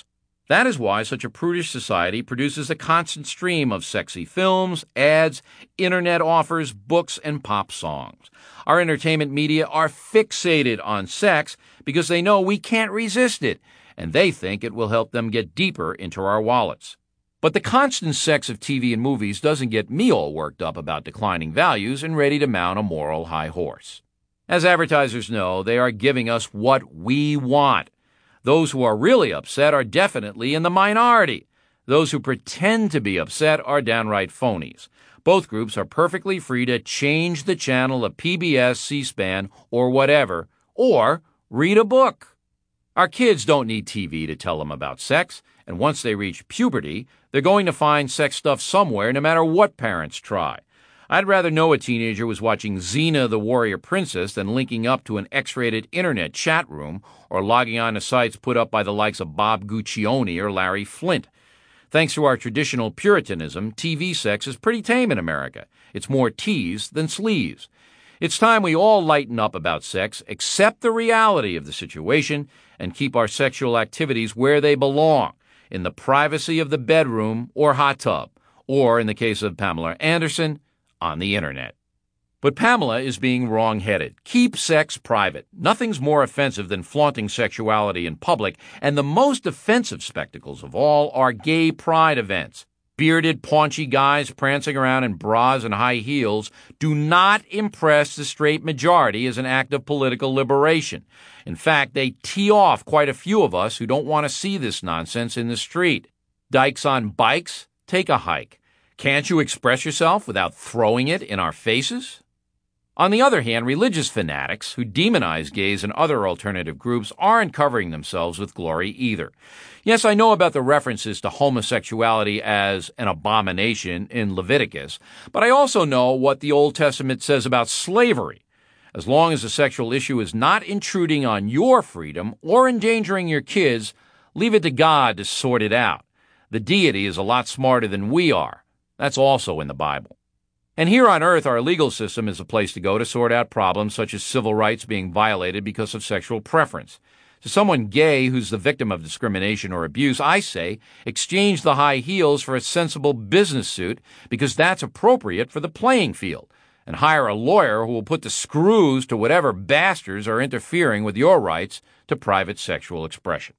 That is why such a prudish society produces a constant stream of sexy films, ads, internet offers, books, and pop songs. Our entertainment media are fixated on sex because they know we can't resist it, and they think it will help them get deeper into our wallets. But the constant sex of TV and movies doesn't get me all worked up about declining values and ready to mount a moral high horse. As advertisers know, they are giving us what we want. Those who are really upset are definitely in the minority. Those who pretend to be upset are downright phonies. Both groups are perfectly free to change the channel of PBS, C-SPAN, or whatever, or read a book. Our kids don't need TV to tell them about sex, and once they reach puberty, they're going to find sex stuff somewhere no matter what parents try. I'd rather know a teenager was watching Xena the Warrior Princess than linking up to an X-rated internet chat room or logging on to sites put up by the likes of Bob Guccione or Larry Flynt. Thanks to our traditional Puritanism, TV sex is pretty tame in America. It's more tease than sleaze. It's time we all lighten up about sex, accept the reality of the situation, and keep our sexual activities where they belong, in the privacy of the bedroom or hot tub, or, in the case of Pamela Anderson, on the internet. But Pamela is being wrong-headed. Keep sex private. Nothing's more offensive than flaunting sexuality in public, and the most offensive spectacles of all are gay pride events. Bearded, paunchy guys prancing around in bras and high heels do not impress the straight majority as an act of political liberation. In fact, they tee off quite a few of us who don't want to see this nonsense in the street. Dykes on bikes? Take a hike. Can't you express yourself without throwing it in our faces? On the other hand, religious fanatics who demonize gays and other alternative groups aren't covering themselves with glory either. Yes, I know about the references to homosexuality as an abomination in Leviticus, but I also know what the Old Testament says about slavery. As long as the sexual issue is not intruding on your freedom or endangering your kids, leave it to God to sort it out. The deity is a lot smarter than we are. That's also in the Bible. And here on Earth, our legal system is a place to go to sort out problems such as civil rights being violated because of sexual preference. To someone gay who's the victim of discrimination or abuse, I say, exchange the high heels for a sensible business suit because that's appropriate for the playing field, and hire a lawyer who will put the screws to whatever bastards are interfering with your rights to private sexual expression.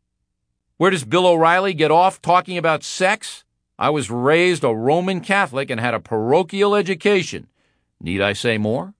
Where does Bill O'Reilly get off talking about sex? I was raised a Roman Catholic and had a parochial education. Need I say more?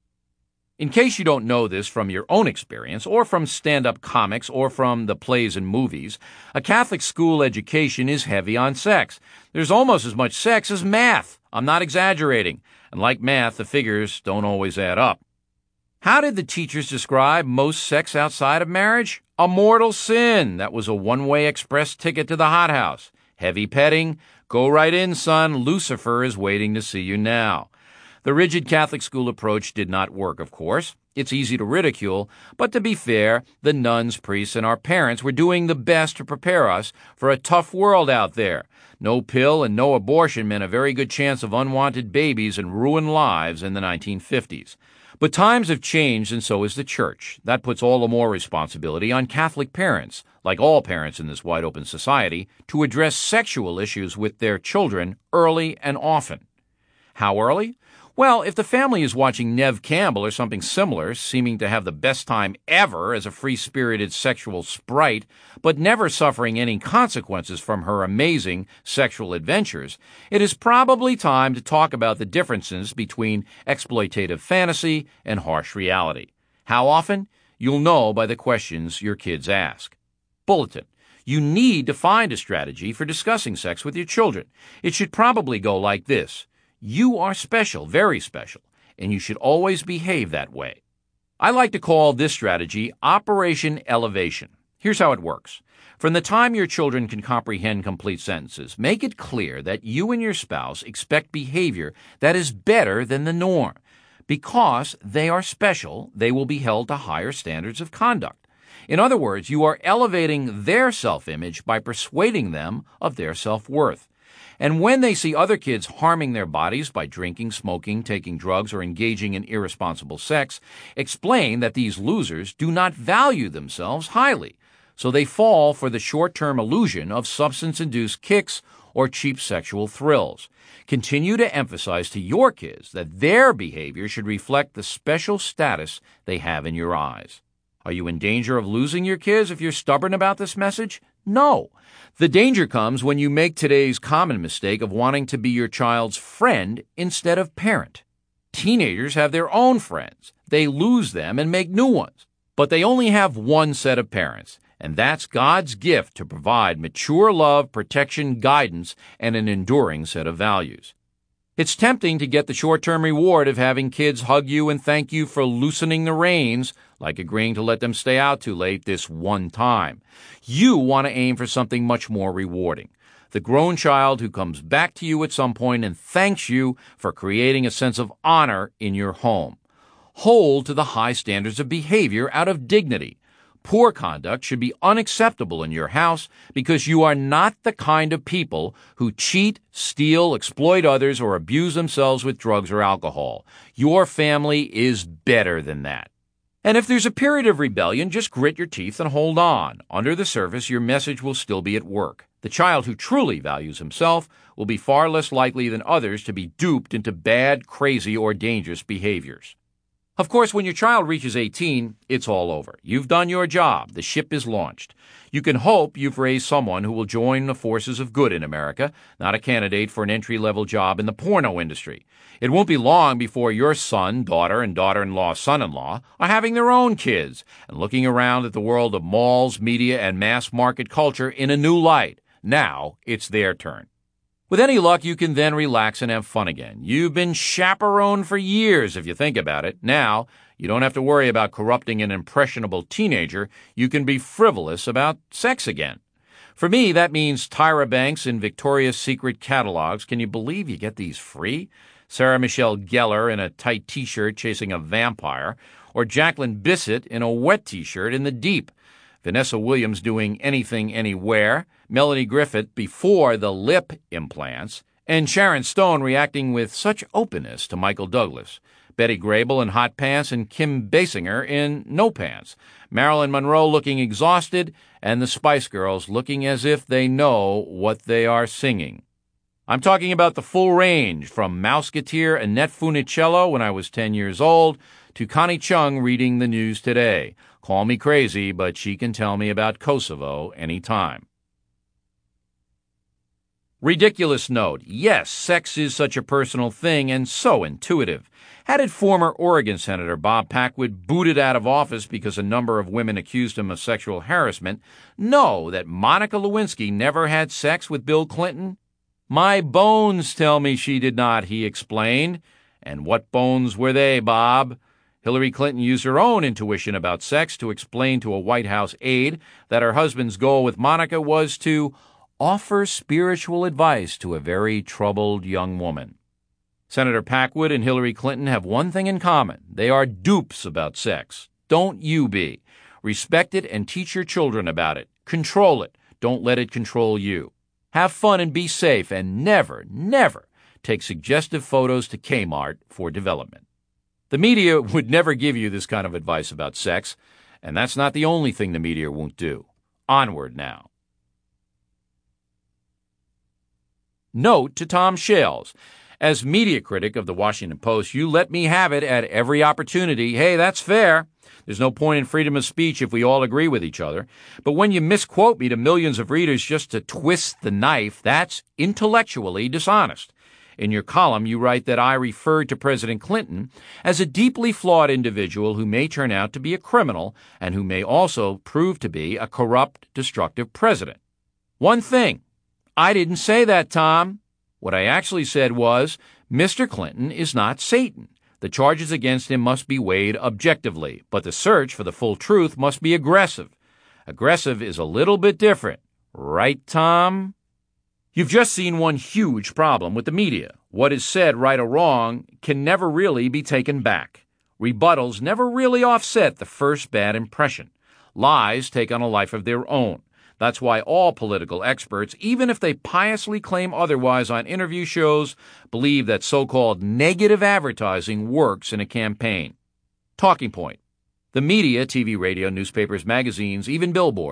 In case you don't know this from your own experience, or from stand-up comics, or from the plays and movies, a Catholic school education is heavy on sex. There's almost as much sex as math. I'm not exaggerating. And like math, the figures don't always add up. How did the teachers describe most sex outside of marriage? A mortal sin. That was a one-way express ticket to the hothouse. Heavy petting. Go right in, son. Lucifer is waiting to see you now. The rigid Catholic school approach did not work, of course. It's easy to ridicule, but to be fair, the nuns, priests, and our parents were doing the best to prepare us for a tough world out there. No pill and no abortion meant a very good chance of unwanted babies and ruined lives in the 1950s. But times have changed, and so has the church. That puts all the more responsibility on Catholic parents, like all parents in this wide-open society, to address sexual issues with their children early and often. How early? Well, if the family is watching Neve Campbell or something similar, seeming to have the best time ever as a free-spirited sexual sprite, but never suffering any consequences from her amazing sexual adventures, it is probably time to talk about the differences between exploitative fantasy and harsh reality. How often? You'll know by the questions your kids ask. Bulletin. You need to find a strategy for discussing sex with your children. It should probably go like this. You are special, very special, and you should always behave that way. I like to call this strategy Operation Elevation. Here's how it works. From the time your children can comprehend complete sentences, make it clear that you and your spouse expect behavior that is better than the norm. Because they are special, they will be held to higher standards of conduct. In other words, you are elevating their self-image by persuading them of their self-worth. And when they see other kids harming their bodies by drinking, smoking, taking drugs, or engaging in irresponsible sex, explain that these losers do not value themselves highly. so they fall for the short-term illusion of substance-induced kicks or cheap sexual thrills. Continue to emphasize to your kids that their behavior should reflect the special status they have in your eyes. Are you in danger of losing your kids if you're stubborn about this message? No. The danger comes when you make today's common mistake of wanting to be your child's friend instead of parent. Teenagers have their own friends. They lose them and make new ones. But they only have one set of parents, and that's God's gift to provide mature love, protection, guidance, and an enduring set of values. It's tempting to get the short-term reward of having kids hug you and thank you for loosening the reins, like agreeing to let them stay out too late this one time. You want to aim for something much more rewarding. The grown child who comes back to you at some point and thanks you for creating a sense of honor in your home. Hold to the high standards of behavior out of dignity. Poor conduct should be unacceptable in your house because you are not the kind of people who cheat, steal, exploit others, or abuse themselves with drugs or alcohol. Your family is better than that. And if there's a period of rebellion, just grit your teeth and hold on. Under the surface, your message will still be at work. The child who truly values himself will be far less likely than others to be duped into bad, crazy, or dangerous behaviors. Of course, when your child reaches 18, it's all over. You've done your job. The ship is launched. You can hope you've raised someone who will join the forces of good in America, not a candidate for an entry-level job in the porno industry. It won't be long before your son, daughter, and daughter-in-law, son-in-law are having their own kids and looking around at the world of malls, media, and mass-market culture in a new light. Now it's their turn. With any luck, you can then relax and have fun again. You've been chaperoned for years, if you think about it. Now, you don't have to worry about corrupting an impressionable teenager. You can be frivolous about sex again. For me, that means Tyra Banks in Victoria's Secret catalogs. Can you believe you get these free? Sarah Michelle Gellar in a tight T-shirt chasing a vampire. Or Jacqueline Bisset in a wet T-shirt in the deep. Vanessa Williams doing Anything Anywhere, Melanie Griffith before the lip implants, and Sharon Stone reacting with such openness to Michael Douglas, Betty Grable in hot pants and Kim Basinger in no pants, Marilyn Monroe looking exhausted, and the Spice Girls looking as if they know what they are singing. I'm talking about the full range, from Mouseketeer Annette Funicello when I was 10 years old to Connie Chung reading the news today. Call me crazy, but she can tell me about Kosovo anytime. Ridiculous note. Yes, sex is such a personal thing and so intuitive. How did former Oregon Senator Bob Packwood, booted out of office because a number of women accused him of sexual harassment, know that Monica Lewinsky never had sex with Bill Clinton? My bones tell me she did not, he explained. And what bones were they, Bob? Hillary Clinton used her own intuition about sex to explain to a White House aide that her husband's goal with Monica was to offer spiritual advice to a very troubled young woman. Senator Packwood and Hillary Clinton have one thing in common. They are dupes about sex. Don't you be. Respect it and teach your children about it. Control it. Don't let it control you. Have fun and be safe, and never, never take suggestive photos to Kmart for development. The media would never give you this kind of advice about sex, and that's not the only thing the media won't do. Onward now. Note to Tom Shales. As media critic of the Washington Post, you let me have it at every opportunity. Hey, that's fair. There's no point in freedom of speech if we all agree with each other. But when you misquote me to millions of readers just to twist the knife, that's intellectually dishonest. In your column, you write that I referred to President Clinton as a deeply flawed individual who may turn out to be a criminal and who may also prove to be a corrupt, destructive president. One thing, I didn't say that, Tom. What I actually said was, Mr. Clinton is not Satan. The charges against him must be weighed objectively, but the search for the full truth must be aggressive. Aggressive is a little bit different. Right, Tom? You've just seen one huge problem with the media. What is said, right or wrong, can never really be taken back. Rebuttals never really offset the first bad impression. Lies take on a life of their own. That's why all political experts, even if they piously claim otherwise on interview shows, believe that so-called negative advertising works in a campaign. Talking point. The media, TV, radio, newspapers, magazines, even billboards,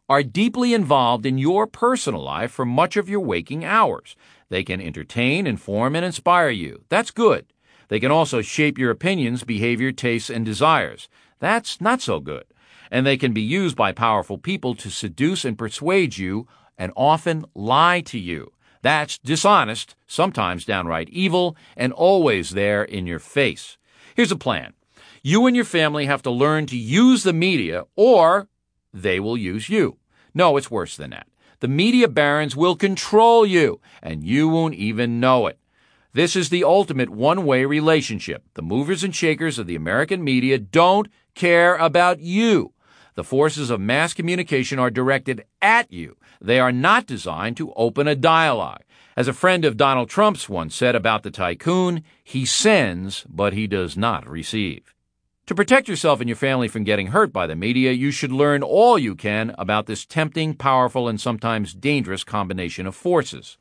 are deeply involved in your personal life for much of your waking hours. They can entertain, inform, and inspire you. That's good. They can also shape your opinions, behavior, tastes, and desires. That's not so good. And they can be used by powerful people to seduce and persuade you and often lie to you. That's dishonest, sometimes downright evil, and always there in your face. Here's a plan. You and your family have to learn to use the media, or they will use you. No, it's worse than that. The media barons will control you, and you won't even know it. This is the ultimate one-way relationship. The movers and shakers of the American media don't care about you. The forces of mass communication are directed at you. They are not designed to open a dialogue. As a friend of Donald Trump's once said about the tycoon, he sends, but he does not receive. To protect yourself and your family from getting hurt by the media, you should learn all you can about this tempting, powerful, and sometimes dangerous combination of forces.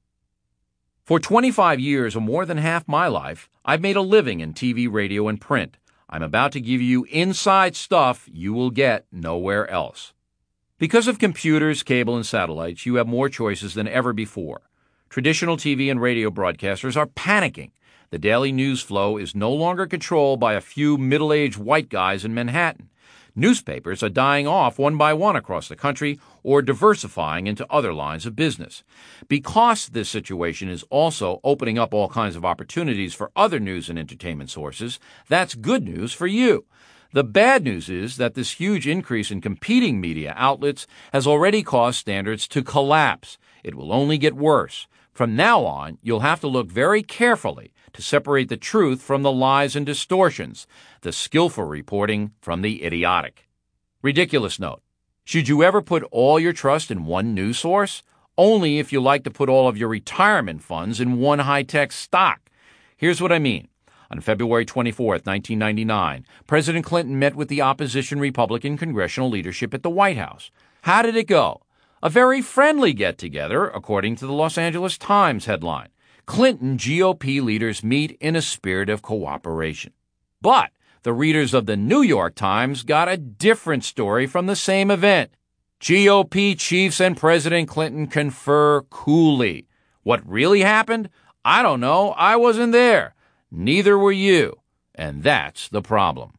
For 25 years, or more than half my life, I've made a living in TV, radio, and print. I'm about to give you inside stuff you will get nowhere else. Because of computers, cable, and satellites, you have more choices than ever before. Traditional TV and radio broadcasters are panicking. The daily news flow is no longer controlled by a few middle-aged white guys in Manhattan. Newspapers are dying off one by one across the country or diversifying into other lines of business. Because this situation is also opening up all kinds of opportunities for other news and entertainment sources, that's good news for you. The bad news is that this huge increase in competing media outlets has already caused standards to collapse. It will only get worse. From now on, you'll have to look very carefully to separate the truth from the lies and distortions, the skillful reporting from the idiotic. Ridiculous note. Should you ever put all your trust in one news source? Only if you like to put all of your retirement funds in one high-tech stock. Here's what I mean. On February 24, 1999, President Clinton met with the opposition Republican congressional leadership at the White House. How did it go? A very friendly get-together, according to the Los Angeles Times headline. Clinton GOP leaders meet in a spirit of cooperation. But the readers of the New York Times got a different story from the same event. GOP chiefs and President Clinton confer coolly. What really happened? I don't know. I wasn't there. Neither were you. And that's the problem.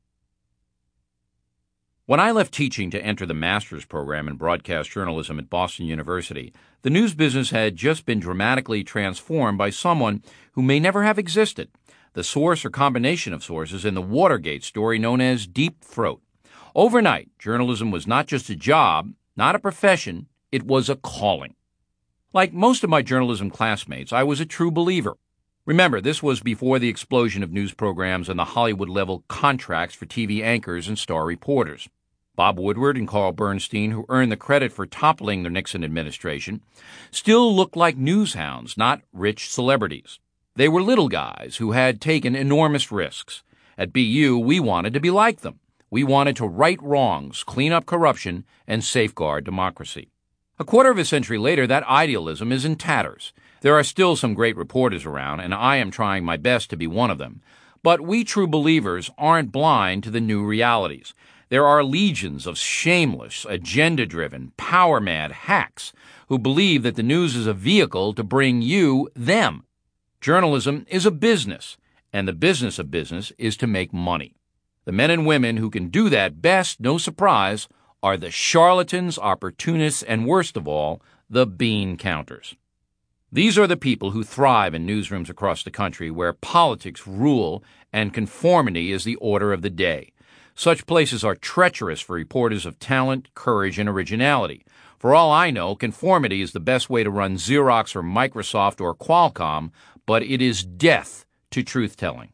When I left teaching to enter the master's program in broadcast journalism at Boston University, the news business had just been dramatically transformed by someone who may never have existed, the source or combination of sources in the Watergate story known as Deep Throat. Overnight, journalism was not just a job, not a profession, it was a calling. Like most of my journalism classmates, I was a true believer. Remember, this was before the explosion of news programs and the Hollywood-level contracts for TV anchors and star reporters. Bob Woodward and Carl Bernstein, who earned the credit for toppling the Nixon administration, still looked like newshounds, not rich celebrities. They were little guys who had taken enormous risks. At BU, we wanted to be like them. We wanted to right wrongs, clean up corruption, and safeguard democracy. A quarter of a century later, that idealism is in tatters. There are still some great reporters around, and I am trying my best to be one of them. But we true believers aren't blind to the new realities. There are legions of shameless, agenda-driven, power-mad hacks who believe that the news is a vehicle to bring you them. Journalism is a business, and the business of business is to make money. The men and women who can do that best, no surprise, are the charlatans, opportunists, and worst of all, the bean counters. These are the people who thrive in newsrooms across the country where politics rule and conformity is the order of the day. Such places are treacherous for reporters of talent, courage, and originality. For all I know, conformity is the best way to run Xerox or Microsoft or Qualcomm, but it is death to truth-telling.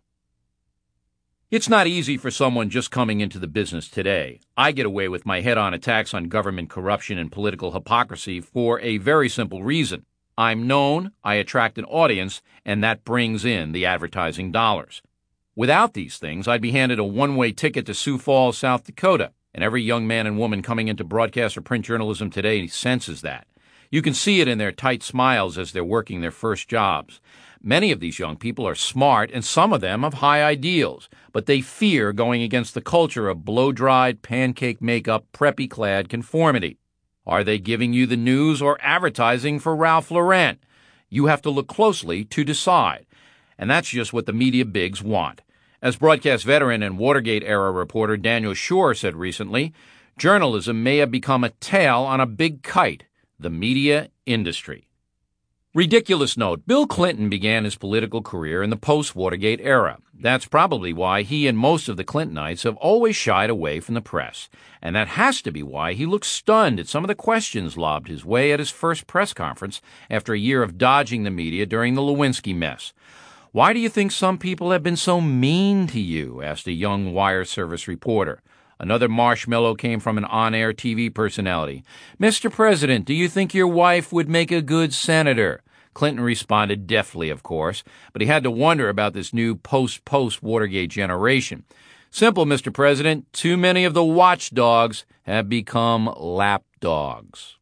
It's not easy for someone just coming into the business today. I get away with my head-on attacks on government corruption and political hypocrisy for a very simple reason. I'm known, I attract an audience, and that brings in the advertising dollars. Without these things, I'd be handed a one-way ticket to Sioux Falls, South Dakota, and every young man and woman coming into broadcast or print journalism today senses that. You can see it in their tight smiles as they're working their first jobs. Many of these young people are smart, and some of them have high ideals, but they fear going against the culture of blow-dried, pancake makeup, preppy-clad conformity. Are they giving you the news or advertising for Ralph Lauren? You have to look closely to decide. And that's just what the media bigs want. As broadcast veteran and Watergate-era reporter Daniel Schorr said recently, journalism may have become a tail on a big kite, the media industry. Ridiculous note, Bill Clinton began his political career in the post-Watergate era. That's probably why he and most of the Clintonites have always shied away from the press. And that has to be why he looks stunned at some of the questions lobbed his way at his first press conference after a year of dodging the media during the Lewinsky mess. "Why do you think some people have been so mean to you?" asked a young wire service reporter. Another marshmallow came from an on-air TV personality. "Mr. President, do you think your wife would make a good senator?" Clinton responded deftly, of course, but he had to wonder about this new post-Watergate generation. "Simple, Mr. President. Too many of the watchdogs have become lapdogs."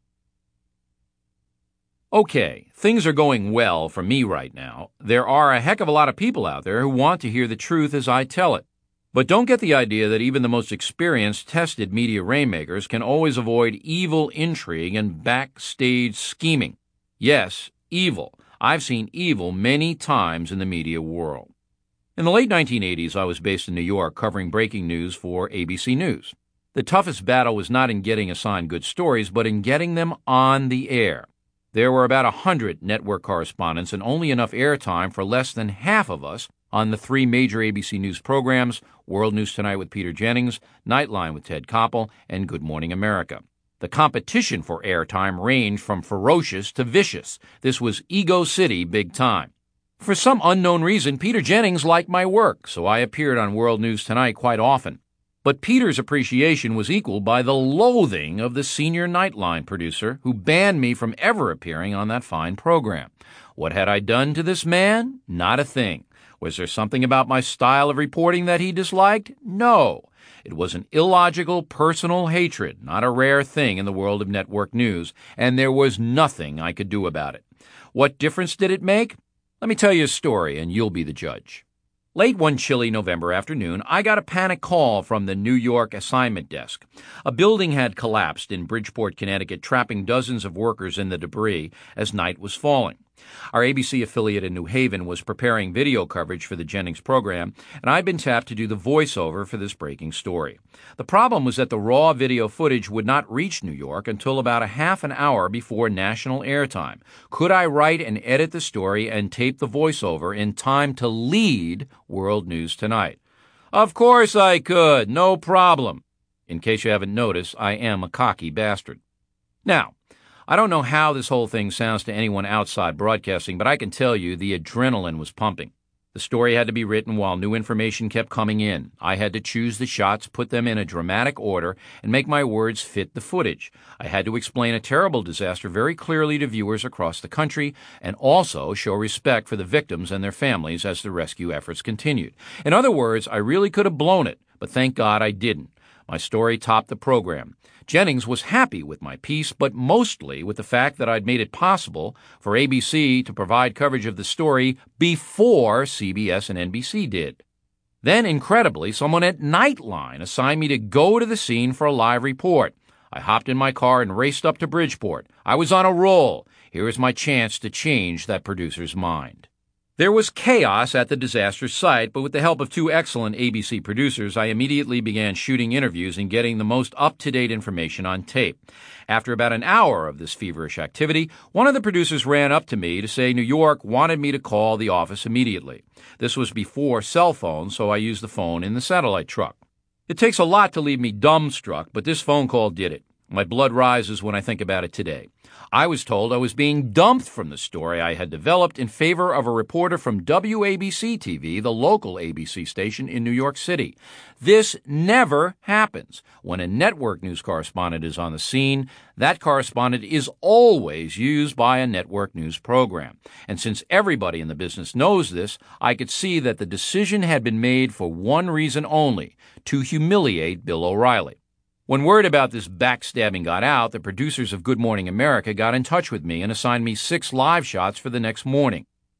Okay, things are going well for me right now. There are a heck of a lot of people out there who want to hear the truth as I tell it. But don't get the idea that even the most experienced, tested media rainmakers can always avoid evil intrigue and backstage scheming. Yes, evil. I've seen evil many times in the media world. In the late 1980s, I was based in New York covering breaking news for ABC News. The toughest battle was not in getting assigned good stories, but in getting them on the air. There were about 100 network correspondents and only enough airtime for less than half of us on the three major ABC News programs, World News Tonight with Peter Jennings, Nightline with Ted Koppel, and Good Morning America. The competition for airtime ranged from ferocious to vicious. This was Ego City big time. For some unknown reason, Peter Jennings liked my work, so I appeared on World News Tonight quite often. But Peter's appreciation was equaled by the loathing of the senior Nightline producer, who banned me from ever appearing on that fine program. What had I done to this man? Not a thing. Was there something about my style of reporting that he disliked? No. It was an illogical personal hatred, not a rare thing in the world of network news, and there was nothing I could do about it. What difference did it make? Let me tell you a story, and you'll be the judge. Late one chilly November afternoon, I got a panic call from the New York assignment desk. A building had collapsed in Bridgeport, Connecticut, trapping dozens of workers in the debris as night was falling. Our ABC affiliate in New Haven was preparing video coverage for the Jennings program, and I'd been tapped to do the voiceover for this breaking story. The problem was that the raw video footage would not reach New York until about a half an hour before national airtime. Could I write and edit the story and tape the voiceover in time to lead World News Tonight? Of course I could, no problem. In case you haven't noticed, I am a cocky bastard. Now, I don't know how this whole thing sounds to anyone outside broadcasting, but I can tell you the adrenaline was pumping. The story had to be written while new information kept coming in. I had to choose the shots, put them in a dramatic order, and make my words fit the footage. I had to explain a terrible disaster very clearly to viewers across the country, and also show respect for the victims and their families as the rescue efforts continued. In other words, I really could have blown it, but thank God I didn't. My story topped the program. Jennings was happy with my piece, but mostly with the fact that I'd made it possible for ABC to provide coverage of the story before CBS and NBC did. Then, incredibly, someone at Nightline assigned me to go to the scene for a live report. I hopped in my car and raced up to Bridgeport. I was on a roll. Here is my chance to change that producer's mind. There was chaos at the disaster site, but with the help of two excellent ABC producers, I immediately began shooting interviews and getting the most up-to-date information on tape. After about an hour of this feverish activity, one of the producers ran up to me to say New York wanted me to call the office immediately. This was before cell phones, so I used the phone in the satellite truck. It takes a lot to leave me dumbstruck, but this phone call did it. My blood rises when I think about it today. I was told I was being dumped from the story I had developed in favor of a reporter from WABC-TV, the local ABC station in New York City. This never happens. When a network news correspondent is on the scene, that correspondent is always used by a network news program. And since everybody in the business knows this, I could see that the decision had been made for one reason only, to humiliate Bill O'Reilly. When word about this backstabbing got out, the producers of Good Morning America got in touch with me and assigned me 6 live shots for the next morning.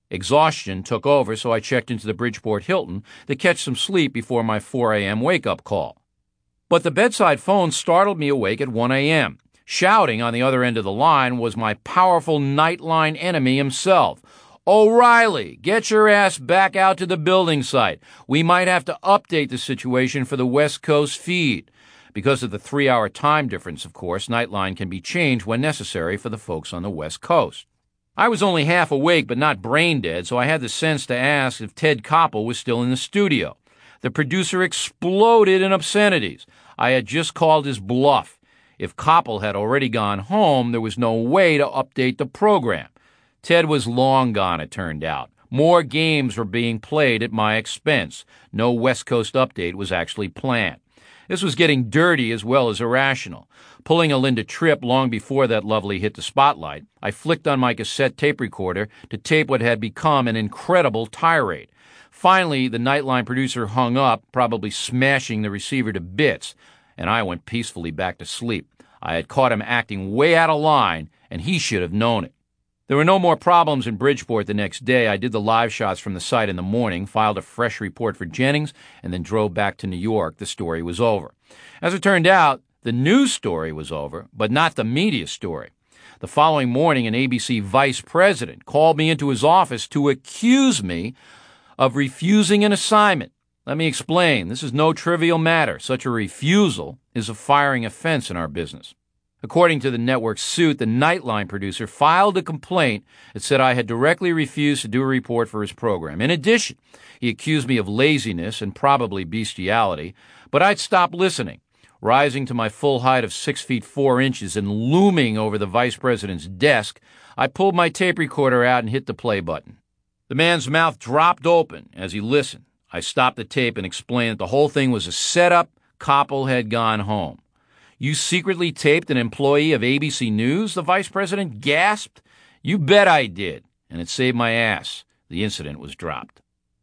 Exhaustion took over, so I checked into the Bridgeport Hilton to catch some sleep before my 4 a.m. wake-up call. But the bedside phone startled me awake at 1 a.m. Shouting on the other end of the line was my powerful Nightline enemy himself. "O'Reilly, get your ass back out to the building site. We might have to update the situation for the West Coast feed." Because of the 3-hour time difference, of course, Nightline can be changed when necessary for the folks on the West Coast. I was only half awake but not brain dead, so I had the sense to ask if Ted Koppel was still in the studio. The producer exploded in obscenities. I had just called his bluff. If Koppel had already gone home, there was no way to update the program. Ted was long gone, it turned out. More games were being played at my expense. No West Coast update was actually planned. This was getting dirty as well as irrational. Pulling a Linda Tripp long before that lovely hit the spotlight, I flicked on my cassette tape recorder to tape what had become an incredible tirade. Finally, the Nightline producer hung up, probably smashing the receiver to bits, and I went peacefully back to sleep. I had caught him acting way out of line, and he should have known it. There were no more problems in Bridgeport the next day. I did the live shots from the site in the morning, filed a fresh report for Jennings, and then drove back to New York. The story was over. As it turned out, the news story was over, but not the media story. The following morning, an ABC vice president called me into his office to accuse me of refusing an assignment. Let me explain. This is no trivial matter. Such a refusal is a firing offense in our business. According to the network's suit, the Nightline producer filed a complaint that said I had directly refused to do a report for his program. In addition, he accused me of laziness and probably bestiality, but I'd stopped listening. Rising to my full height of 6 feet 4 inches and looming over the vice president's desk, I pulled my tape recorder out and hit the play button. The man's mouth dropped open as he listened. I stopped the tape and explained that the whole thing was a setup. Koppel had gone home. "You secretly taped an employee of ABC News?" the vice president gasped. "You bet I did, and it saved my ass." The incident was dropped.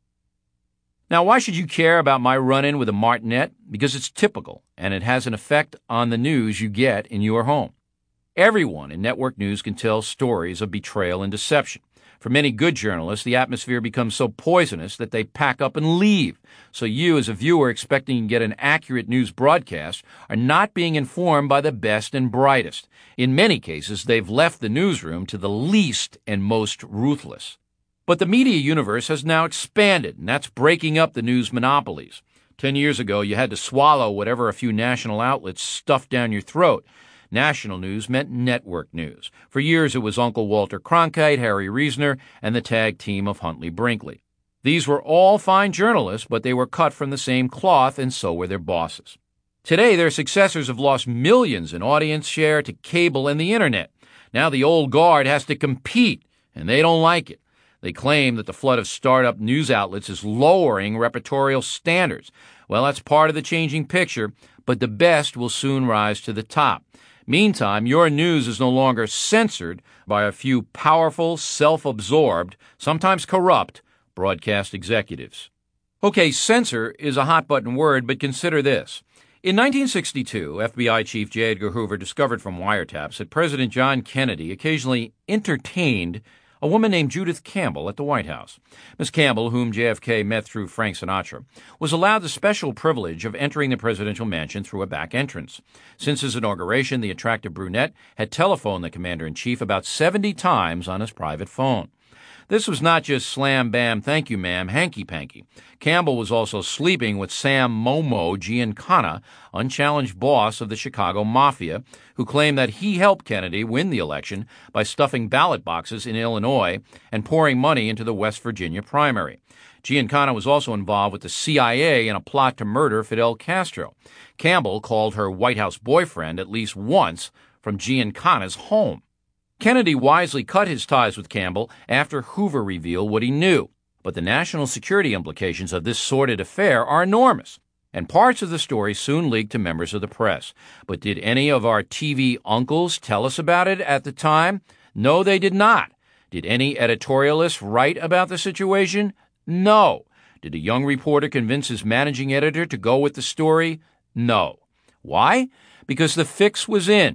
Now, why should you care about my run-in with a martinet? Because it's typical, and it has an effect on the news you get in your home. Everyone in network news can tell stories of betrayal and deception. For many good journalists, the atmosphere becomes so poisonous that they pack up and leave. So you, as a viewer expecting to get an accurate news broadcast, are not being informed by the best and brightest. In many cases, they've left the newsroom to the least and most ruthless. But the media universe has now expanded, and that's breaking up the news monopolies. 10 years ago, you had to swallow whatever a few national outlets stuffed down your throat. National news meant network news. For years, it was Uncle Walter Cronkite, Harry Reasoner, and the tag team of Huntley Brinkley. These were all fine journalists, but they were cut from the same cloth, and so were their bosses. Today, their successors have lost millions in audience share to cable and the internet. Now the old guard has to compete, and they don't like it. They claim that the flood of startup news outlets is lowering repertorial standards. Well, that's part of the changing picture, but the best will soon rise to the top. Meantime, your news is no longer censored by a few powerful, self-absorbed, sometimes corrupt, broadcast executives. Okay, censor is a hot-button word, but consider this. In 1962, FBI Chief J. Edgar Hoover discovered from wiretaps that President John Kennedy occasionally entertained a woman named Judith Campbell at the White House. Miss Campbell, whom JFK met through Frank Sinatra, was allowed the special privilege of entering the presidential mansion through a back entrance. Since his inauguration, the attractive brunette had telephoned the commander-in-chief about 70 times on his private phone. This was not just slam bam, thank you ma'am, hanky-panky. Campbell was also sleeping with Sam Momo Giancana, unchallenged boss of the Chicago Mafia, who claimed that he helped Kennedy win the election by stuffing ballot boxes in Illinois and pouring money into the West Virginia primary. Giancana was also involved with the CIA in a plot to murder Fidel Castro. Campbell called her White House boyfriend at least once from Giancana's home. Kennedy wisely cut his ties with Campbell after Hoover revealed what he knew. But the national security implications of this sordid affair are enormous, and parts of the story soon leaked to members of the press. But did any of our TV uncles tell us about it at the time? No, they did not. Did any editorialists write about the situation? No. Did a young reporter convince his managing editor to go with the story? No. Why? Because the fix was in.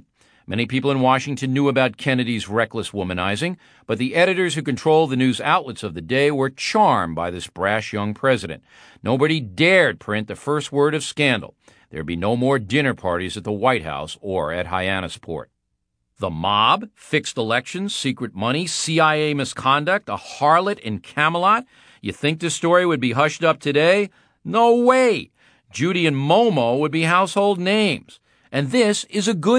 Many people in Washington knew about Kennedy's reckless womanizing, but the editors who controlled the news outlets of the day were charmed by this brash young president. Nobody dared print the first word of scandal. There'd be no more dinner parties at the White House or at Hyannisport. The mob, fixed elections, secret money, CIA misconduct, a harlot in Camelot. You think this story would be hushed up today? No way! Judy and Momo would be household names. And this is a good